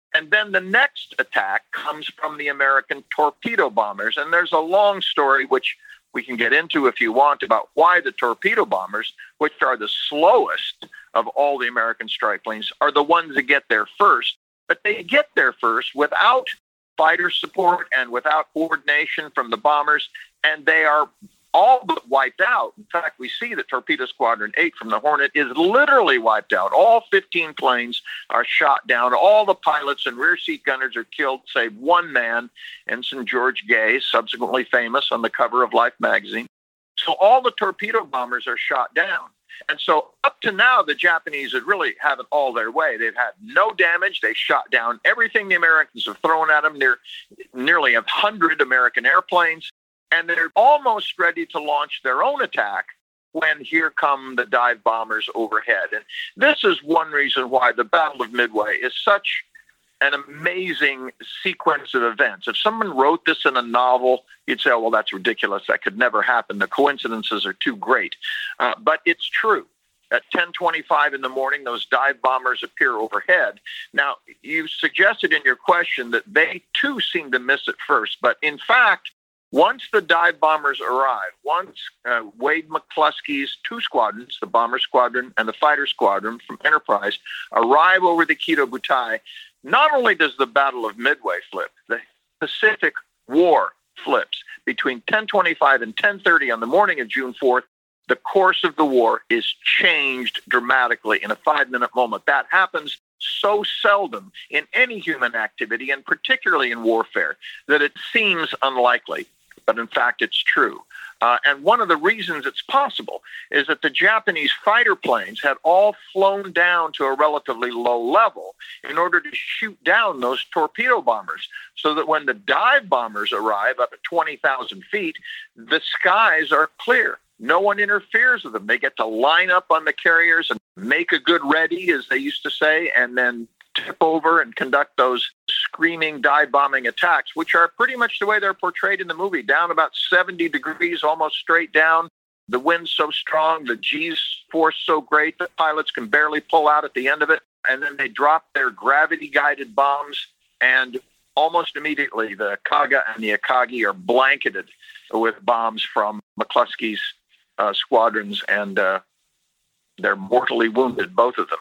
And then the next attack comes from the American torpedo bombers. And there's a long story, which we can get into if you want, about why the torpedo bombers, which are the slowest of all the American strike planes, are the ones that get there first. But they get there first without fighter support and without coordination from the bombers, and they are all but wiped out. In fact, we see that Torpedo Squadron eight from the Hornet is literally wiped out. All fifteen planes are shot down. All the pilots and rear seat gunners are killed, save one man, Ensign George Gay, subsequently famous on the cover of Life magazine. So all the torpedo bombers are shot down. And so up to now, the Japanese had really have it all their way. They've had no damage. They shot down everything the Americans have thrown at them, near, nearly a hundred American airplanes. And they're almost ready to launch their own attack when here come the dive bombers overhead. And this is one reason why the Battle of Midway is such an amazing sequence of events. If someone wrote this in a novel, you'd say, oh, well, that's ridiculous. That could never happen. The coincidences are too great. Uh, but it's true. At ten twenty-five in the morning, those dive bombers appear overhead. Now, you suggested in your question that they, too, seem to miss it first. But in fact, once the dive bombers arrive, once uh, Wade McCluskey's two squadrons, the bomber squadron and the fighter squadron from Enterprise, arrive over the Kido Butai, not only does the Battle of Midway flip, the Pacific War flips. Between ten twenty-five and ten thirty on the morning of June fourth, the course of the war is changed dramatically in a five-minute moment. That happens so seldom in any human activity, and particularly in warfare, that it seems unlikely. But in fact, it's true. Uh, and one of the reasons it's possible is that the Japanese fighter planes had all flown down to a relatively low level in order to shoot down those torpedo bombers, so that when the dive bombers arrive up at twenty thousand feet, the skies are clear. No one interferes with them. They get to line up on the carriers and make a good ready, as they used to say, and then tip over and conduct those screaming dive bombing attacks, which are pretty much the way they're portrayed in the movie, down about seventy degrees, almost straight down. The wind's so strong, the G's force so great that pilots can barely pull out at the end of it. And then they drop their gravity-guided bombs, and almost immediately the Kaga and the Akagi are blanketed with bombs from McCluskey's uh, squadrons, and uh, they're mortally wounded, both of them.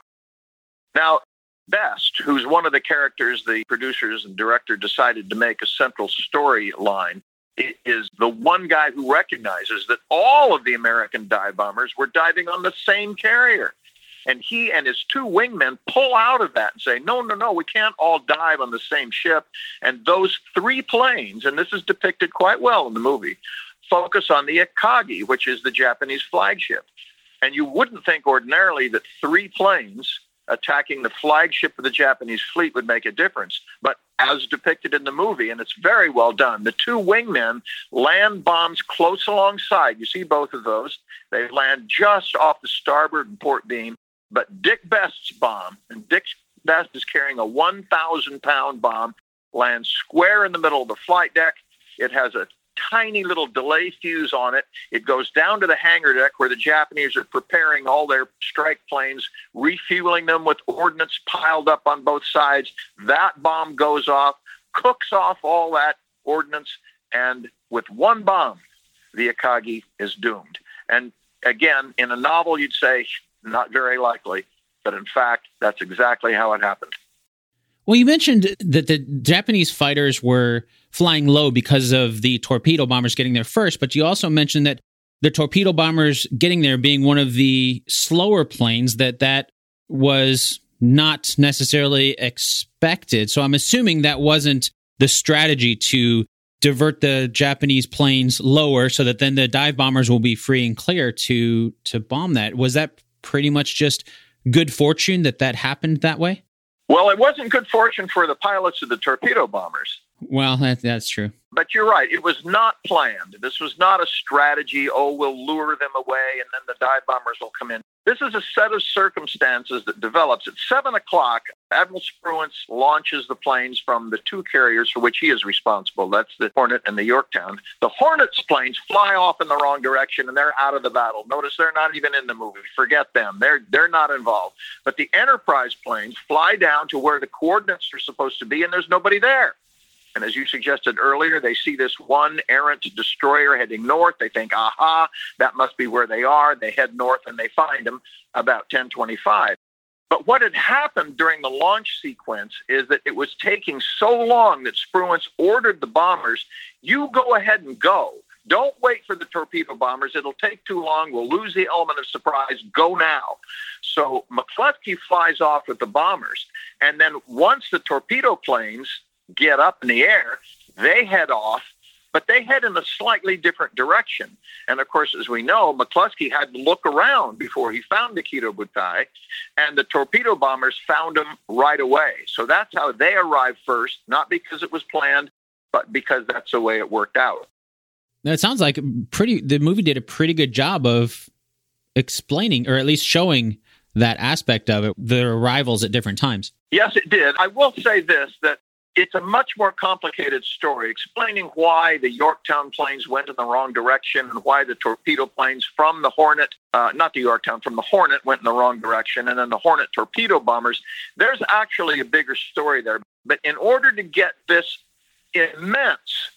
Now, Best, who's one of the characters the producers and director decided to make a central storyline, is the one guy who recognizes that all of the American dive bombers were diving on the same carrier. And he and his two wingmen pull out of that and say, no, no, no, we can't all dive on the same ship. And those three planes, and this is depicted quite well in the movie, focus on the Akagi, which is the Japanese flagship. And you wouldn't think ordinarily that three planes attacking the flagship of the Japanese fleet would make a difference. But as depicted in the movie, and it's very well done, the two wingmen land bombs close alongside. You see both of those. They land just off the starboard and port beam. But Dick Best's bomb, and Dick Best is carrying a one thousand pound bomb, lands square in the middle of the flight deck. It has a tiny little delay fuse on it. It goes down to the hangar deck where the Japanese are preparing all their strike planes, refueling them with ordnance piled up on both sides. That bomb goes off, cooks off all that ordnance, and with one bomb, the Akagi is doomed. And again, in a novel, you'd say, not very likely, but in fact, that's exactly how it happened. Well, you mentioned that the Japanese fighters were flying low because of the torpedo bombers getting there first, but you also mentioned that the torpedo bombers getting there being one of the slower planes, that that was not necessarily expected. So I'm assuming that wasn't the strategy to divert the Japanese planes lower so that then the dive bombers will be free and clear to to bomb that. Was that pretty much just good fortune that that happened that way? Well, it wasn't good fortune for the pilots of the torpedo bombers. Well, that, that's true. But you're right. It was not planned. This was not a strategy, oh, we'll lure them away and then the dive bombers will come in. This is a set of circumstances that develops. At seven o'clock Admiral Spruance launches the planes from the two carriers for which he is responsible. That's the Hornet and the Yorktown. The Hornet's planes fly off in the wrong direction, and they're out of the battle. Notice they're not even in the movie. Forget them. They're they're not involved. But the Enterprise planes fly down to where the coordinates are supposed to be, and there's nobody there. And as you suggested earlier, they see this one errant destroyer heading north. They think, aha, that must be where they are. They head north, and they find them about ten twenty-five. But what had happened during the launch sequence is that it was taking so long that Spruance ordered the bombers, you go ahead and go. Don't wait for the torpedo bombers. It'll take too long. We'll lose the element of surprise. Go now. So McCluskey flies off with the bombers. And then once the torpedo planes get up in the air, they head off, but they head in a slightly different direction. And of course, as we know, McCluskey had to look around before he found the Kido Butai, and the torpedo bombers found him right away. So that's how they arrived first, not because it was planned, but because that's the way it worked out. Now, it sounds like pretty. The movie did a pretty good job of explaining, or at least showing that aspect of it, the arrivals at different times. Yes, it did. I will say this, that it's a much more complicated story, explaining why the Yorktown planes went in the wrong direction and why the torpedo planes from the Hornet, uh, not the Yorktown, from the Hornet went in the wrong direction, and then the Hornet torpedo bombers. There's actually a bigger story there. But in order to get this immense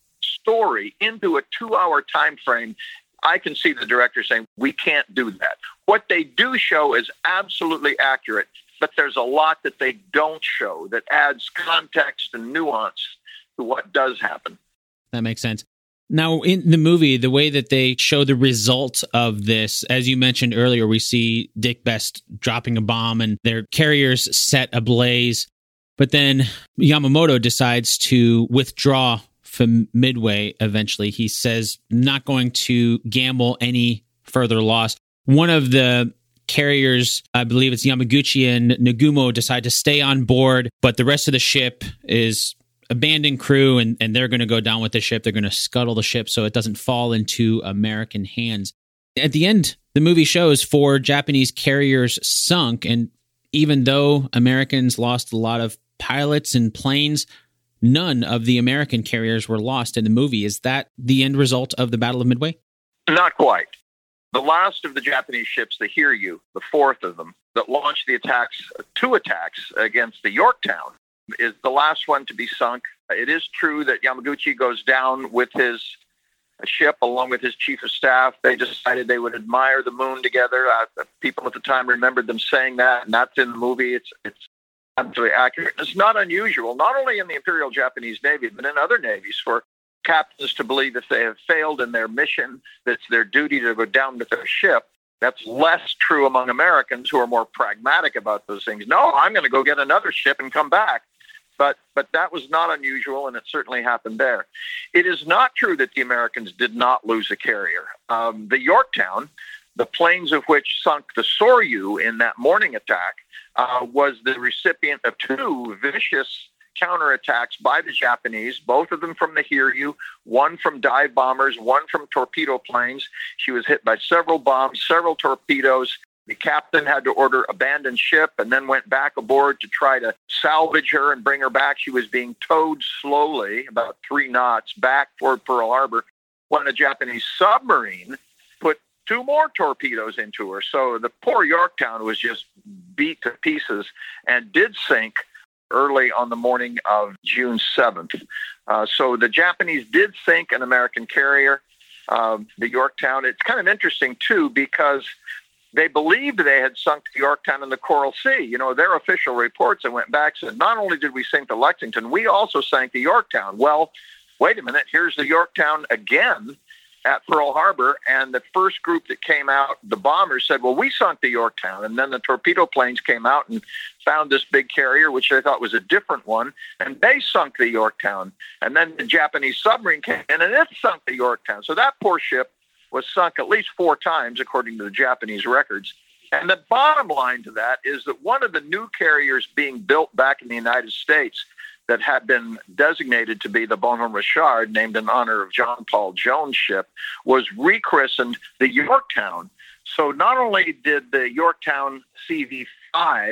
story into a two-hour time frame, I can see the director saying, we can't do that. What they do show is absolutely accurate, but there's a lot that they don't show that adds context and nuance to what does happen. That makes sense. Now, in the movie, the way that they show the results of this, as you mentioned earlier, we see Dick Best dropping a bomb and their carriers set ablaze. But then Yamamoto decides to withdraw from Midway eventually. He says not going to gamble any further loss. One of the carriers, I believe it's Yamaguchi and Nagumo, decide to stay on board, but the rest of the ship is abandoned crew, and, and they're going to go down with the ship. They're going to scuttle the ship so it doesn't fall into American hands. At the end, the movie shows four Japanese carriers sunk, and even though Americans lost a lot of pilots and planes, none of the American carriers were lost in the movie. Is that the end result of the Battle of Midway? Not quite. The last of the Japanese ships, the Hiryu, the fourth of them, that launched the attacks, two attacks against the Yorktown, is the last one to be sunk. It is true that Yamaguchi goes down with his ship along with his chief of staff. They decided they would admire the moon together. Uh, people at the time remembered them saying that, and that's in the movie. It's it's absolutely accurate. It's not unusual, not only in the Imperial Japanese Navy, but in other navies, for captains to believe if they have failed in their mission, that it's their duty to go down with their ship. That's less true among Americans, who are more pragmatic about those things. No, I'm going to go get another ship and come back. But but that was not unusual, and it certainly happened there. It is not true that the Americans did not lose a carrier. Um, the Yorktown, the planes of which sunk the Soryu in that morning attack, uh, was the recipient of two vicious counterattacks by the Japanese, both of them from the Hiryu, one from dive bombers, one from torpedo planes. She was hit by several bombs, several torpedoes. The captain had to order abandon ship and then went back aboard to try to salvage her and bring her back. She was being towed slowly, about three knots, back toward Pearl Harbor, when a Japanese submarine put two more torpedoes into her. So the poor Yorktown was just beat to pieces and did sink early on the morning of June seventh. Uh, so the Japanese did sink an American carrier, um, the Yorktown. It's kind of interesting, too, because they believed they had sunk the Yorktown in the Coral Sea. You know, their official reports that went back said, not only did we sink the Lexington, we also sank the Yorktown. Well, wait a minute, here's the Yorktown again at Pearl Harbor, and the first group that came out, the bombers, said, well, we sunk the Yorktown, and then the torpedo planes came out and found this big carrier, which they thought was a different one, and they sunk the Yorktown. And then the Japanese submarine came in, and it sunk the Yorktown. So that poor ship was sunk at least four times, according to the Japanese records. And the bottom line to that is that one of the new carriers being built back in the United States that had been designated to be the Bonhomme Richard, named in honor of John Paul Jones' ship, was rechristened the Yorktown. So not only did the Yorktown C V five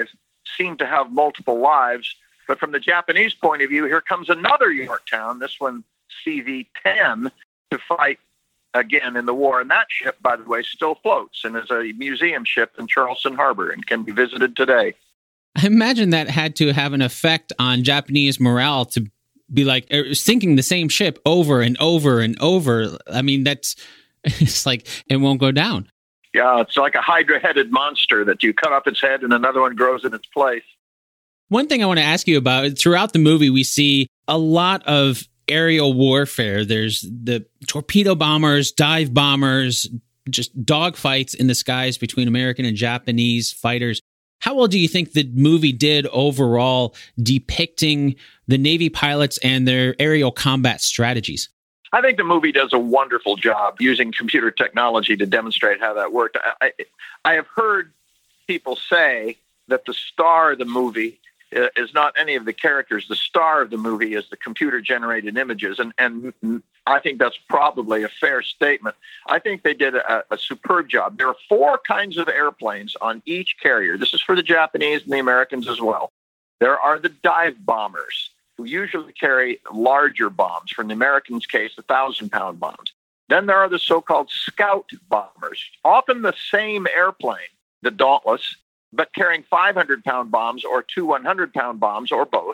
seem to have multiple lives. But from the Japanese point of view, here comes another Yorktown, this one C V ten, to fight again in the war. And that ship, by the way, still floats and is a museum ship in Charleston Harbor and can be visited today. I imagine that had to have an effect on Japanese morale to be like sinking the same ship over and over and over. I mean, that's, it's like it won't go down. Yeah, it's like a hydra-headed monster that you cut off its head and another one grows in its place. One thing I want to ask you about, throughout the movie, we see a lot of aerial warfare. There's the torpedo bombers, dive bombers, just dogfights in the skies between American and Japanese fighters. How well do you think the movie did overall depicting the Navy pilots and their aerial combat strategies? I think the movie does a wonderful job using computer technology to demonstrate how that worked. I, I, I have heard people say that the star of the movie is not any of the characters. The star of the movie is the computer-generated images, and, and I think that's probably a fair statement. I think they did a, a superb job. There are four kinds of airplanes on each carrier. This is for the Japanese and the Americans as well. There are the dive bombers, who usually carry larger bombs. For the Americans' case, one thousand pound bombs. Then there are the so-called scout bombers, often the same airplane, the Dauntless, but carrying five hundred pound bombs or two one hundred pound bombs or both.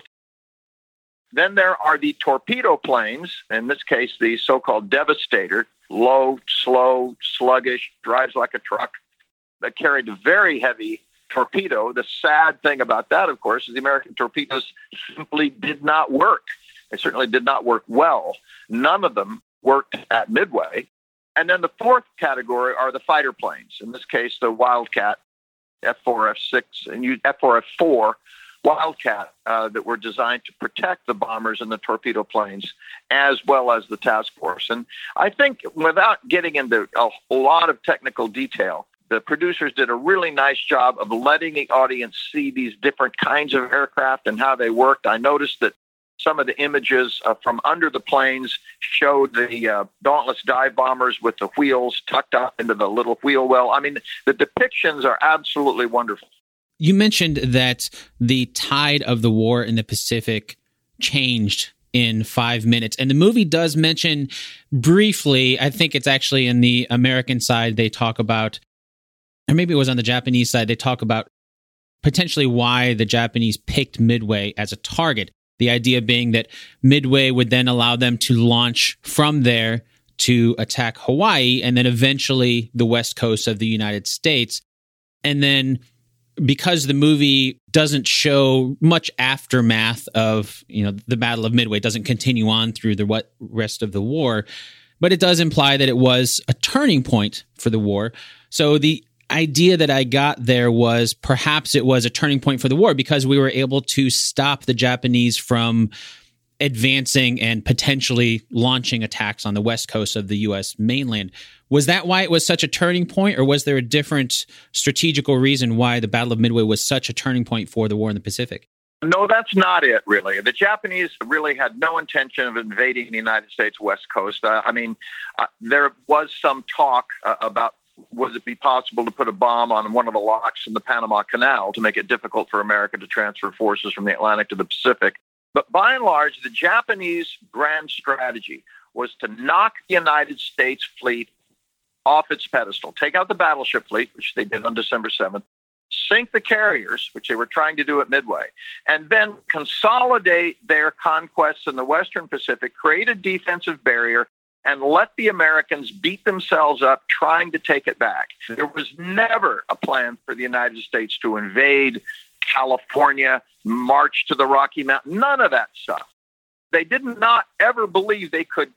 Then there are the torpedo planes, in this case, the so-called Devastator, low, slow, sluggish, drives like a truck, that carried a very heavy torpedo. The sad thing about that, of course, is the American torpedoes simply did not work. They certainly did not work well. None of them worked at Midway. And then the fourth category are the fighter planes, in this case, the Wildcat, F four, F six, and F four, F four Wildcat uh, that were designed to protect the bombers and the torpedo planes, as well as the task force. And I think without getting into a lot of technical detail, the producers did a really nice job of letting the audience see these different kinds of aircraft and how they worked. I noticed that some of the images uh, from under the planes showed the uh, Dauntless dive bombers with the wheels tucked up into the little wheel well. I mean, the depictions are absolutely wonderful. You mentioned that the tide of the war in the Pacific changed in five minutes. And the movie does mention briefly, I think it's actually in the American side, they talk about, or maybe it was on the Japanese side, they talk about potentially why the Japanese picked Midway as a target. The idea being that Midway would then allow them to launch from there to attack Hawaii and then eventually the west coast of the United States. And then because the movie doesn't show much aftermath of, you know, the Battle of Midway, doesn't continue on through the what rest of the war, but it does imply that it was a turning point for the war. So the idea that I got there was perhaps it was a turning point for the war because we were able to stop the Japanese from advancing and potentially launching attacks on the west coast of the U S mainland. Was that why it was such a turning point, or was there a different strategical reason why the Battle of Midway was such a turning point for the war in the Pacific? No, that's not it, really. The Japanese really had no intention of invading the United States west coast. Uh, I mean, uh, there was some talk uh, about would it be possible to put a bomb on one of the locks in the Panama Canal to make it difficult for America to transfer forces from the Atlantic to the Pacific. But by and large, the Japanese grand strategy was to knock the United States fleet off its pedestal, take out the battleship fleet, which they did on December seventh, sink the carriers, which they were trying to do at Midway, and then consolidate their conquests in the Western Pacific, create a defensive barrier, and let the Americans beat themselves up trying to take it back. There was never a plan for the United States to invade California, march to the Rocky Mountains, none of that stuff. They did not ever believe they could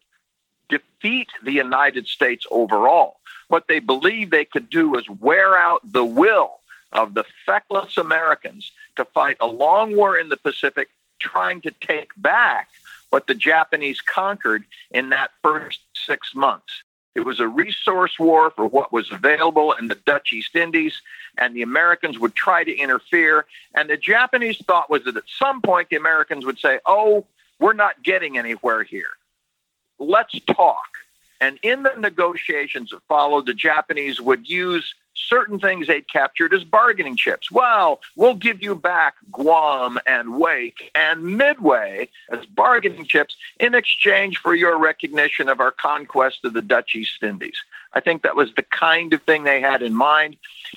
defeat the United States overall. What they believed they could do was wear out the will of the feckless Americans to fight a long war in the Pacific, trying to take back what the Japanese conquered in that first six months. It was a resource war for what was available in the Dutch East Indies, and the Americans would try to interfere. And the Japanese thought was that at some point the Americans would say, oh, we're not getting anywhere here. Let's talk. And in the negotiations that followed, the Japanese would use certain things they'd captured as bargaining chips. Well, we'll give you back Guam and Wake and Midway as bargaining chips in exchange for your recognition of our conquest of the Dutch East Indies. I think that was the kind of thing they had in mind.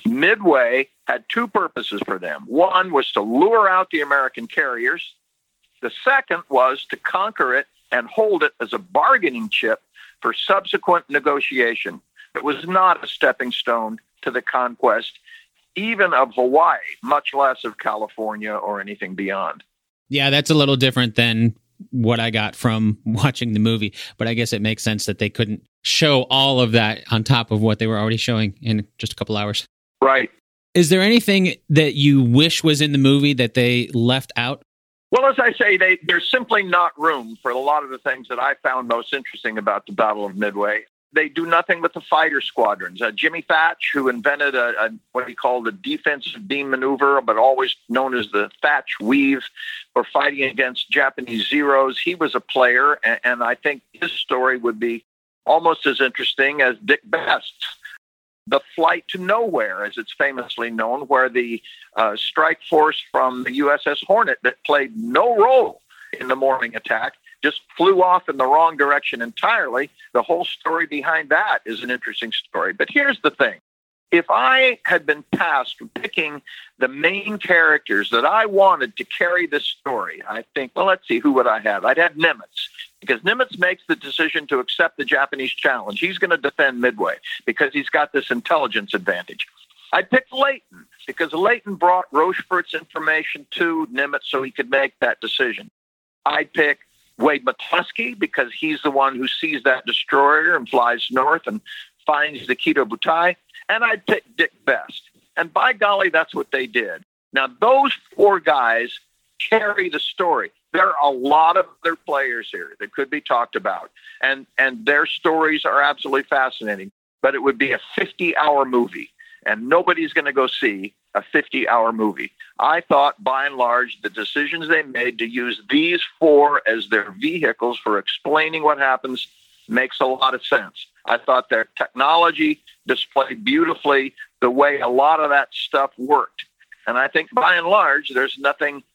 Midway had two purposes for them. One was to lure out the American carriers. The second was to conquer it and hold it as a bargaining chip for subsequent negotiation. It was not a stepping stone to the conquest, even of Hawaii, much less of California or anything beyond. Yeah, that's a little different than what I got from watching the movie, but I guess it makes sense that they couldn't show all of that on top of what they were already showing in just a couple hours. Right. Is there anything that you wish was in the movie that they left out? Well, as I say, they, there's simply not room for a lot of the things that I found most interesting about the Battle of Midway. They do nothing with the fighter squadrons. Uh, Jimmy Thatch, who invented a, a what he called a defensive beam maneuver, but always known as the Thatch weave for fighting against Japanese Zeros, he was a player, and, and I think his story would be almost as interesting as Dick Best's. The Flight to Nowhere, as it's famously known, where the uh, strike force from the U S S Hornet that played no role in the morning attack just flew off in the wrong direction entirely. The whole story behind that is an interesting story. But here's the thing. If I had been tasked with picking the main characters that I wanted to carry this story, I think, well, let's see, who would I have? I'd have Nimitz, because Nimitz makes the decision to accept the Japanese challenge. He's going to defend Midway because he's got this intelligence advantage. I'd pick Leighton, because Leighton brought Rochefort's information to Nimitz so he could make that decision. I'd pick Wade McCluskey, because he's the one who sees that destroyer and flies north and finds the Kido Butai. And I'd pick Dick Best. And by golly, that's what they did. Now, those four guys carry the story. There are a lot of other players here that could be talked about, and, and their stories are absolutely fascinating. But it would be a fifty-hour movie, and nobody's going to go see a fifty-hour movie. I thought, by and large, the decisions they made to use these four as their vehicles for explaining what happens makes a lot of sense. I thought their technology displayed beautifully the way a lot of that stuff worked. And I think, by and large, there's nothing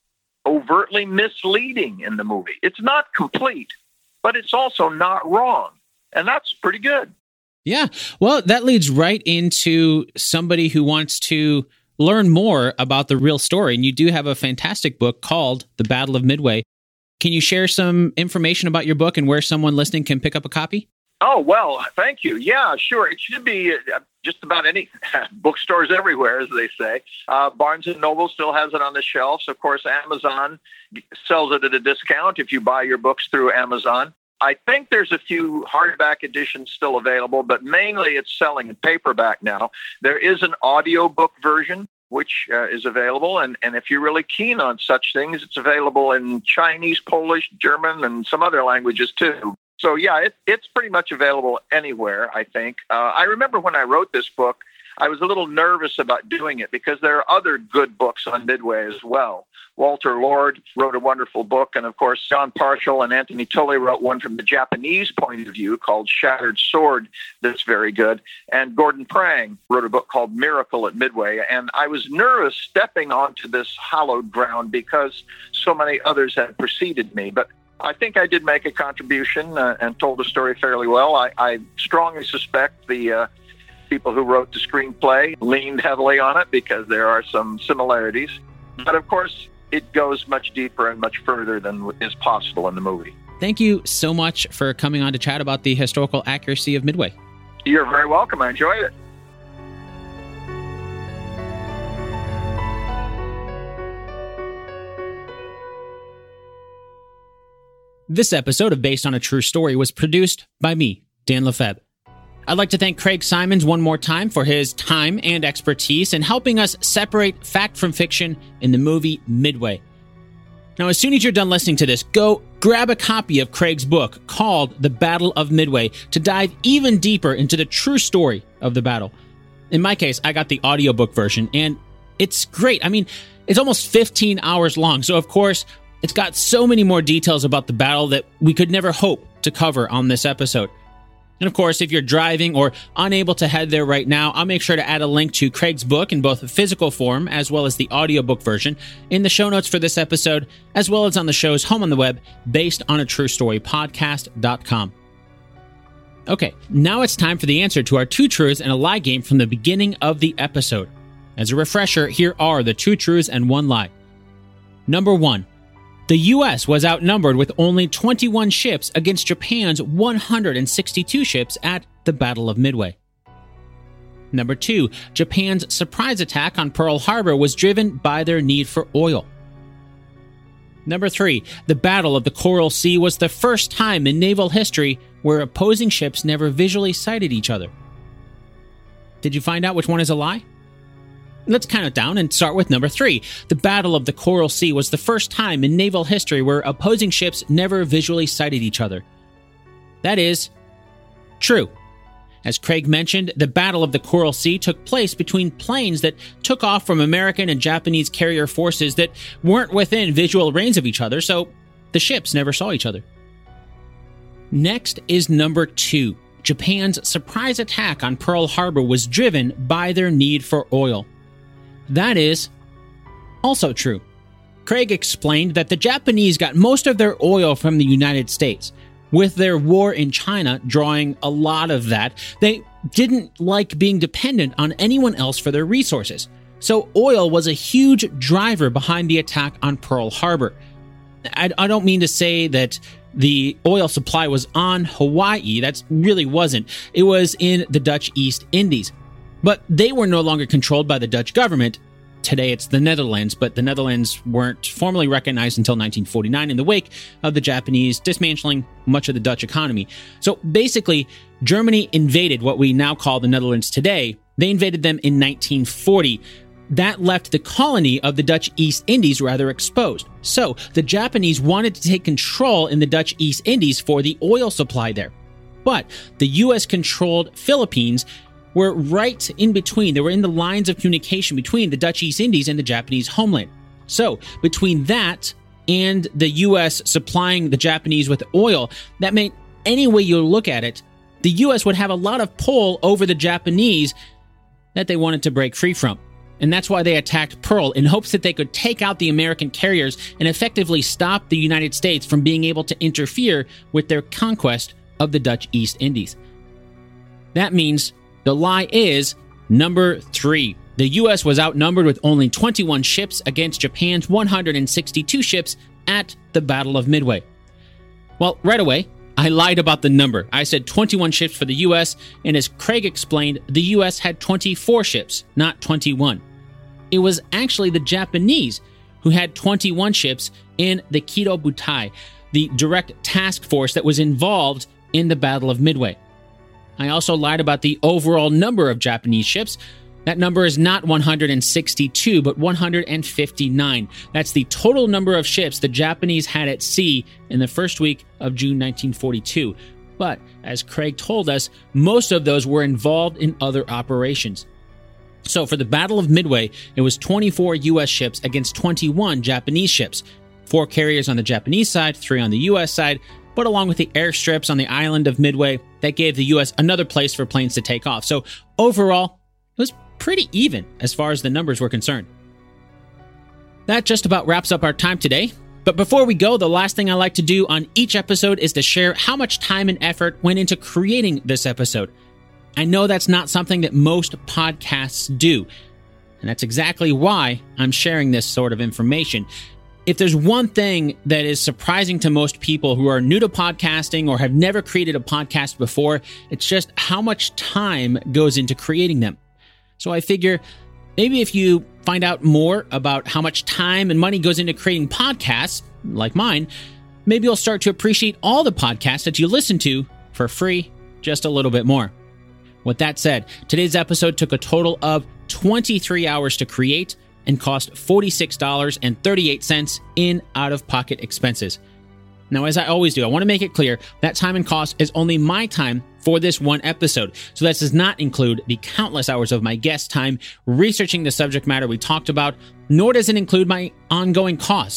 overtly misleading in the movie. It's not complete, but it's also not wrong. And that's pretty good. Yeah. Well, that leads right into somebody who wants to learn more about the real story. And you do have a fantastic book called The Battle of Midway. Can you share some information about your book and where someone listening can pick up a copy? Oh, well, thank you. Yeah, sure. It should be uh, just about any bookstores everywhere, as they say. Uh, Barnes and Noble still has it on the shelves. Of course, Amazon sells it at a discount if you buy your books through Amazon. I think there's a few hardback editions still available, but mainly it's selling in paperback now. There is an audiobook version, which uh, is available. And, and if you're really keen on such things, it's available in Chinese, Polish, German, and some other languages too. So, yeah, it, it's pretty much available anywhere, I think. Uh, I remember when I wrote this book, I was a little nervous about doing it because there are other good books on Midway as well. Walter Lord wrote a wonderful book, and of course, John Parshall and Anthony Tully wrote one from the Japanese point of view called Shattered Sword that's very good. And Gordon Prang wrote a book called Miracle at Midway. And I was nervous stepping onto this hallowed ground because so many others had preceded me. But I think I did make a contribution uh, and told the story fairly well. I, I strongly suspect the uh, people who wrote the screenplay leaned heavily on it because there are some similarities. But of course, it goes much deeper and much further than is possible in the movie. Thank you so much for coming on to chat about the historical accuracy of Midway. You're very welcome. I enjoyed it. This episode of Based on a True Story was produced by me, Dan Lefebvre. I'd like to thank Craig Simons one more time for his time and expertise in helping us separate fact from fiction in the movie Midway. Now, as soon as you're done listening to this, go grab a copy of Craig's book called The Battle of Midway to dive even deeper into the true story of the battle. In my case, I got the audiobook version, and it's great. I mean, it's almost fifteen hours long, so of course, it's got so many more details about the battle that we could never hope to cover on this episode. And of course, if you're driving or unable to head there right now, I'll make sure to add a link to Craig's book in both physical form as well as the audiobook version in the show notes for this episode, as well as on the show's home on the web, based on a true story podcast dot com. Okay, now it's time for the answer to our two truths and a lie game from the beginning of the episode. As a refresher, here are the two truths and one lie. Number one. The U S was outnumbered with only twenty-one ships against Japan's one hundred sixty-two ships at the Battle of Midway. Number two, Japan's surprise attack on Pearl Harbor was driven by their need for oil. Number three, the Battle of the Coral Sea was the first time in naval history where opposing ships never visually sighted each other. Did you find out which one is a lie? Let's count it down and start with number three. The Battle of the Coral Sea was the first time in naval history where opposing ships never visually sighted each other. That is true. As Craig mentioned, the Battle of the Coral Sea took place between planes that took off from American and Japanese carrier forces that weren't within visual range of each other, so the ships never saw each other. Next is number two. Japan's surprise attack on Pearl Harbor was driven by their need for oil. That is also true. Craig explained that the Japanese got most of their oil from the United States. With their war in China drawing a lot of that, they didn't like being dependent on anyone else for their resources. So oil was a huge driver behind the attack on Pearl Harbor. I, I don't mean to say that the oil supply was on Hawaii. That really wasn't. It was in the Dutch East Indies. But they were no longer controlled by the Dutch government. Today it's the Netherlands, but the Netherlands weren't formally recognized until nineteen forty-nine in the wake of the Japanese dismantling much of the Dutch economy. So basically, Germany invaded what we now call the Netherlands today. They invaded them in nineteen forty. That left the colony of the Dutch East Indies rather exposed. So the Japanese wanted to take control in the Dutch East Indies for the oil supply there. But the U S-controlled Philippines were right in between. They were in the lines of communication between the Dutch East Indies and the Japanese homeland. So between that and the U S supplying the Japanese with oil, that meant any way you look at it, the U S would have a lot of pull over the Japanese that they wanted to break free from. And that's why they attacked Pearl, in hopes that they could take out the American carriers and effectively stop the United States from being able to interfere with their conquest of the Dutch East Indies. That means the lie is number three. The U S was outnumbered with only twenty-one ships against Japan's one hundred sixty-two ships at the Battle of Midway. Well, right away, I lied about the number. I said twenty-one ships for the U S, and as Craig explained, the U S had twenty-four ships, not twenty-one. It was actually the Japanese who had twenty-one ships in the Kido Butai, the direct task force that was involved in the Battle of Midway. I also lied about the overall number of Japanese ships. That number is not one hundred sixty-two, but one hundred fifty-nine. That's the total number of ships the Japanese had at sea in the first week of June nineteen forty-two. But, as Craig told us, most of those were involved in other operations. So for the Battle of Midway, it was twenty-four U S ships against twenty-one Japanese ships. Four carriers on the Japanese side, three on the U S side, but along with the airstrips on the island of Midway, that gave the U S another place for planes to take off. So overall, it was pretty even as far as the numbers were concerned. That just about wraps up our time today. But before we go, the last thing I like to do on each episode is to share how much time and effort went into creating this episode. I know that's not something that most podcasts do, and that's exactly why I'm sharing this sort of information. If there's one thing that is surprising to most people who are new to podcasting or have never created a podcast before, it's just how much time goes into creating them. So I figure maybe if you find out more about how much time and money goes into creating podcasts, like mine, maybe you'll start to appreciate all the podcasts that you listen to for free, just a little bit more. With that said, today's episode took a total of twenty-three hours to create and cost forty-six dollars and thirty-eight cents in out-of-pocket expenses. Now, as I always do, I want to make it clear that time and cost is only my time for this one episode. So that does not include the countless hours of my guest time researching the subject matter we talked about, nor does it include my ongoing costs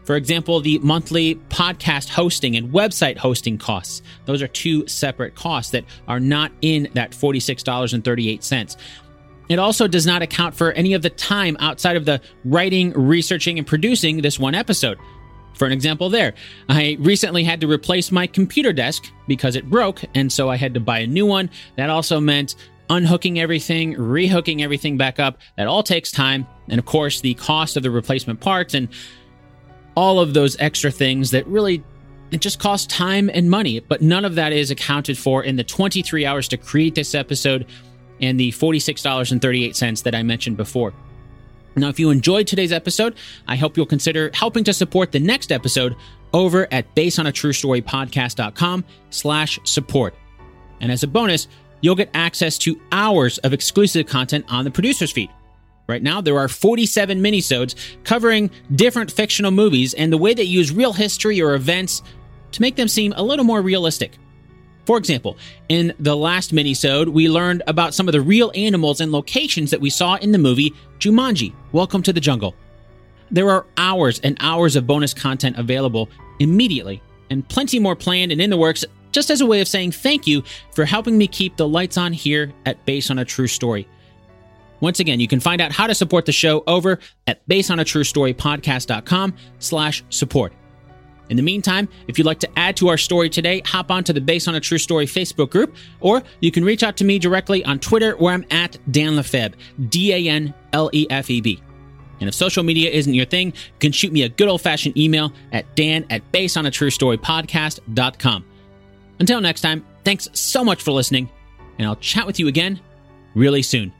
For example, the monthly podcast hosting and website hosting costs. Those are two separate costs that are not in that forty-six dollars and thirty-eight cents. It also does not account for any of the time outside of the writing, researching, and producing this one episode. For an example there, I recently had to replace my computer desk because it broke, and so I had to buy a new one. That also meant unhooking everything, rehooking everything back up. That all takes time. And of course, the cost of the replacement parts and all of those extra things that really, it just costs time and money. But none of that is accounted for in the twenty-three hours to create this episode and the forty-six dollars and thirty-eight cents that I mentioned before. Now, if you enjoyed today's episode, I hope you'll consider helping to support the next episode over at basedonatruestorypodcast.com slash support. And as a bonus, you'll get access to hours of exclusive content on the producer's feed. Right now, there are forty-seven minisodes covering different fictional movies and the way they use real history or events to make them seem a little more realistic. For example, in the last minisode, we learned about some of the real animals and locations that we saw in the movie Jumanji: Welcome to the Jungle. There are hours and hours of bonus content available immediately, and plenty more planned and in the works, just as a way of saying thank you for helping me keep the lights on here at Based on a True Story. Once again, you can find out how to support the show over at basedonatruestorypodcast.com slash support. In the meantime, if you'd like to add to our story today, hop onto the Based on a True Story Facebook group, or you can reach out to me directly on Twitter, where I'm at Dan Lefebvre, D A N L E F E B. And if social media isn't your thing, you can shoot me a good old-fashioned email at dan at basedonatruestorypodcast dot com. Until next time, thanks so much for listening, and I'll chat with you again really soon.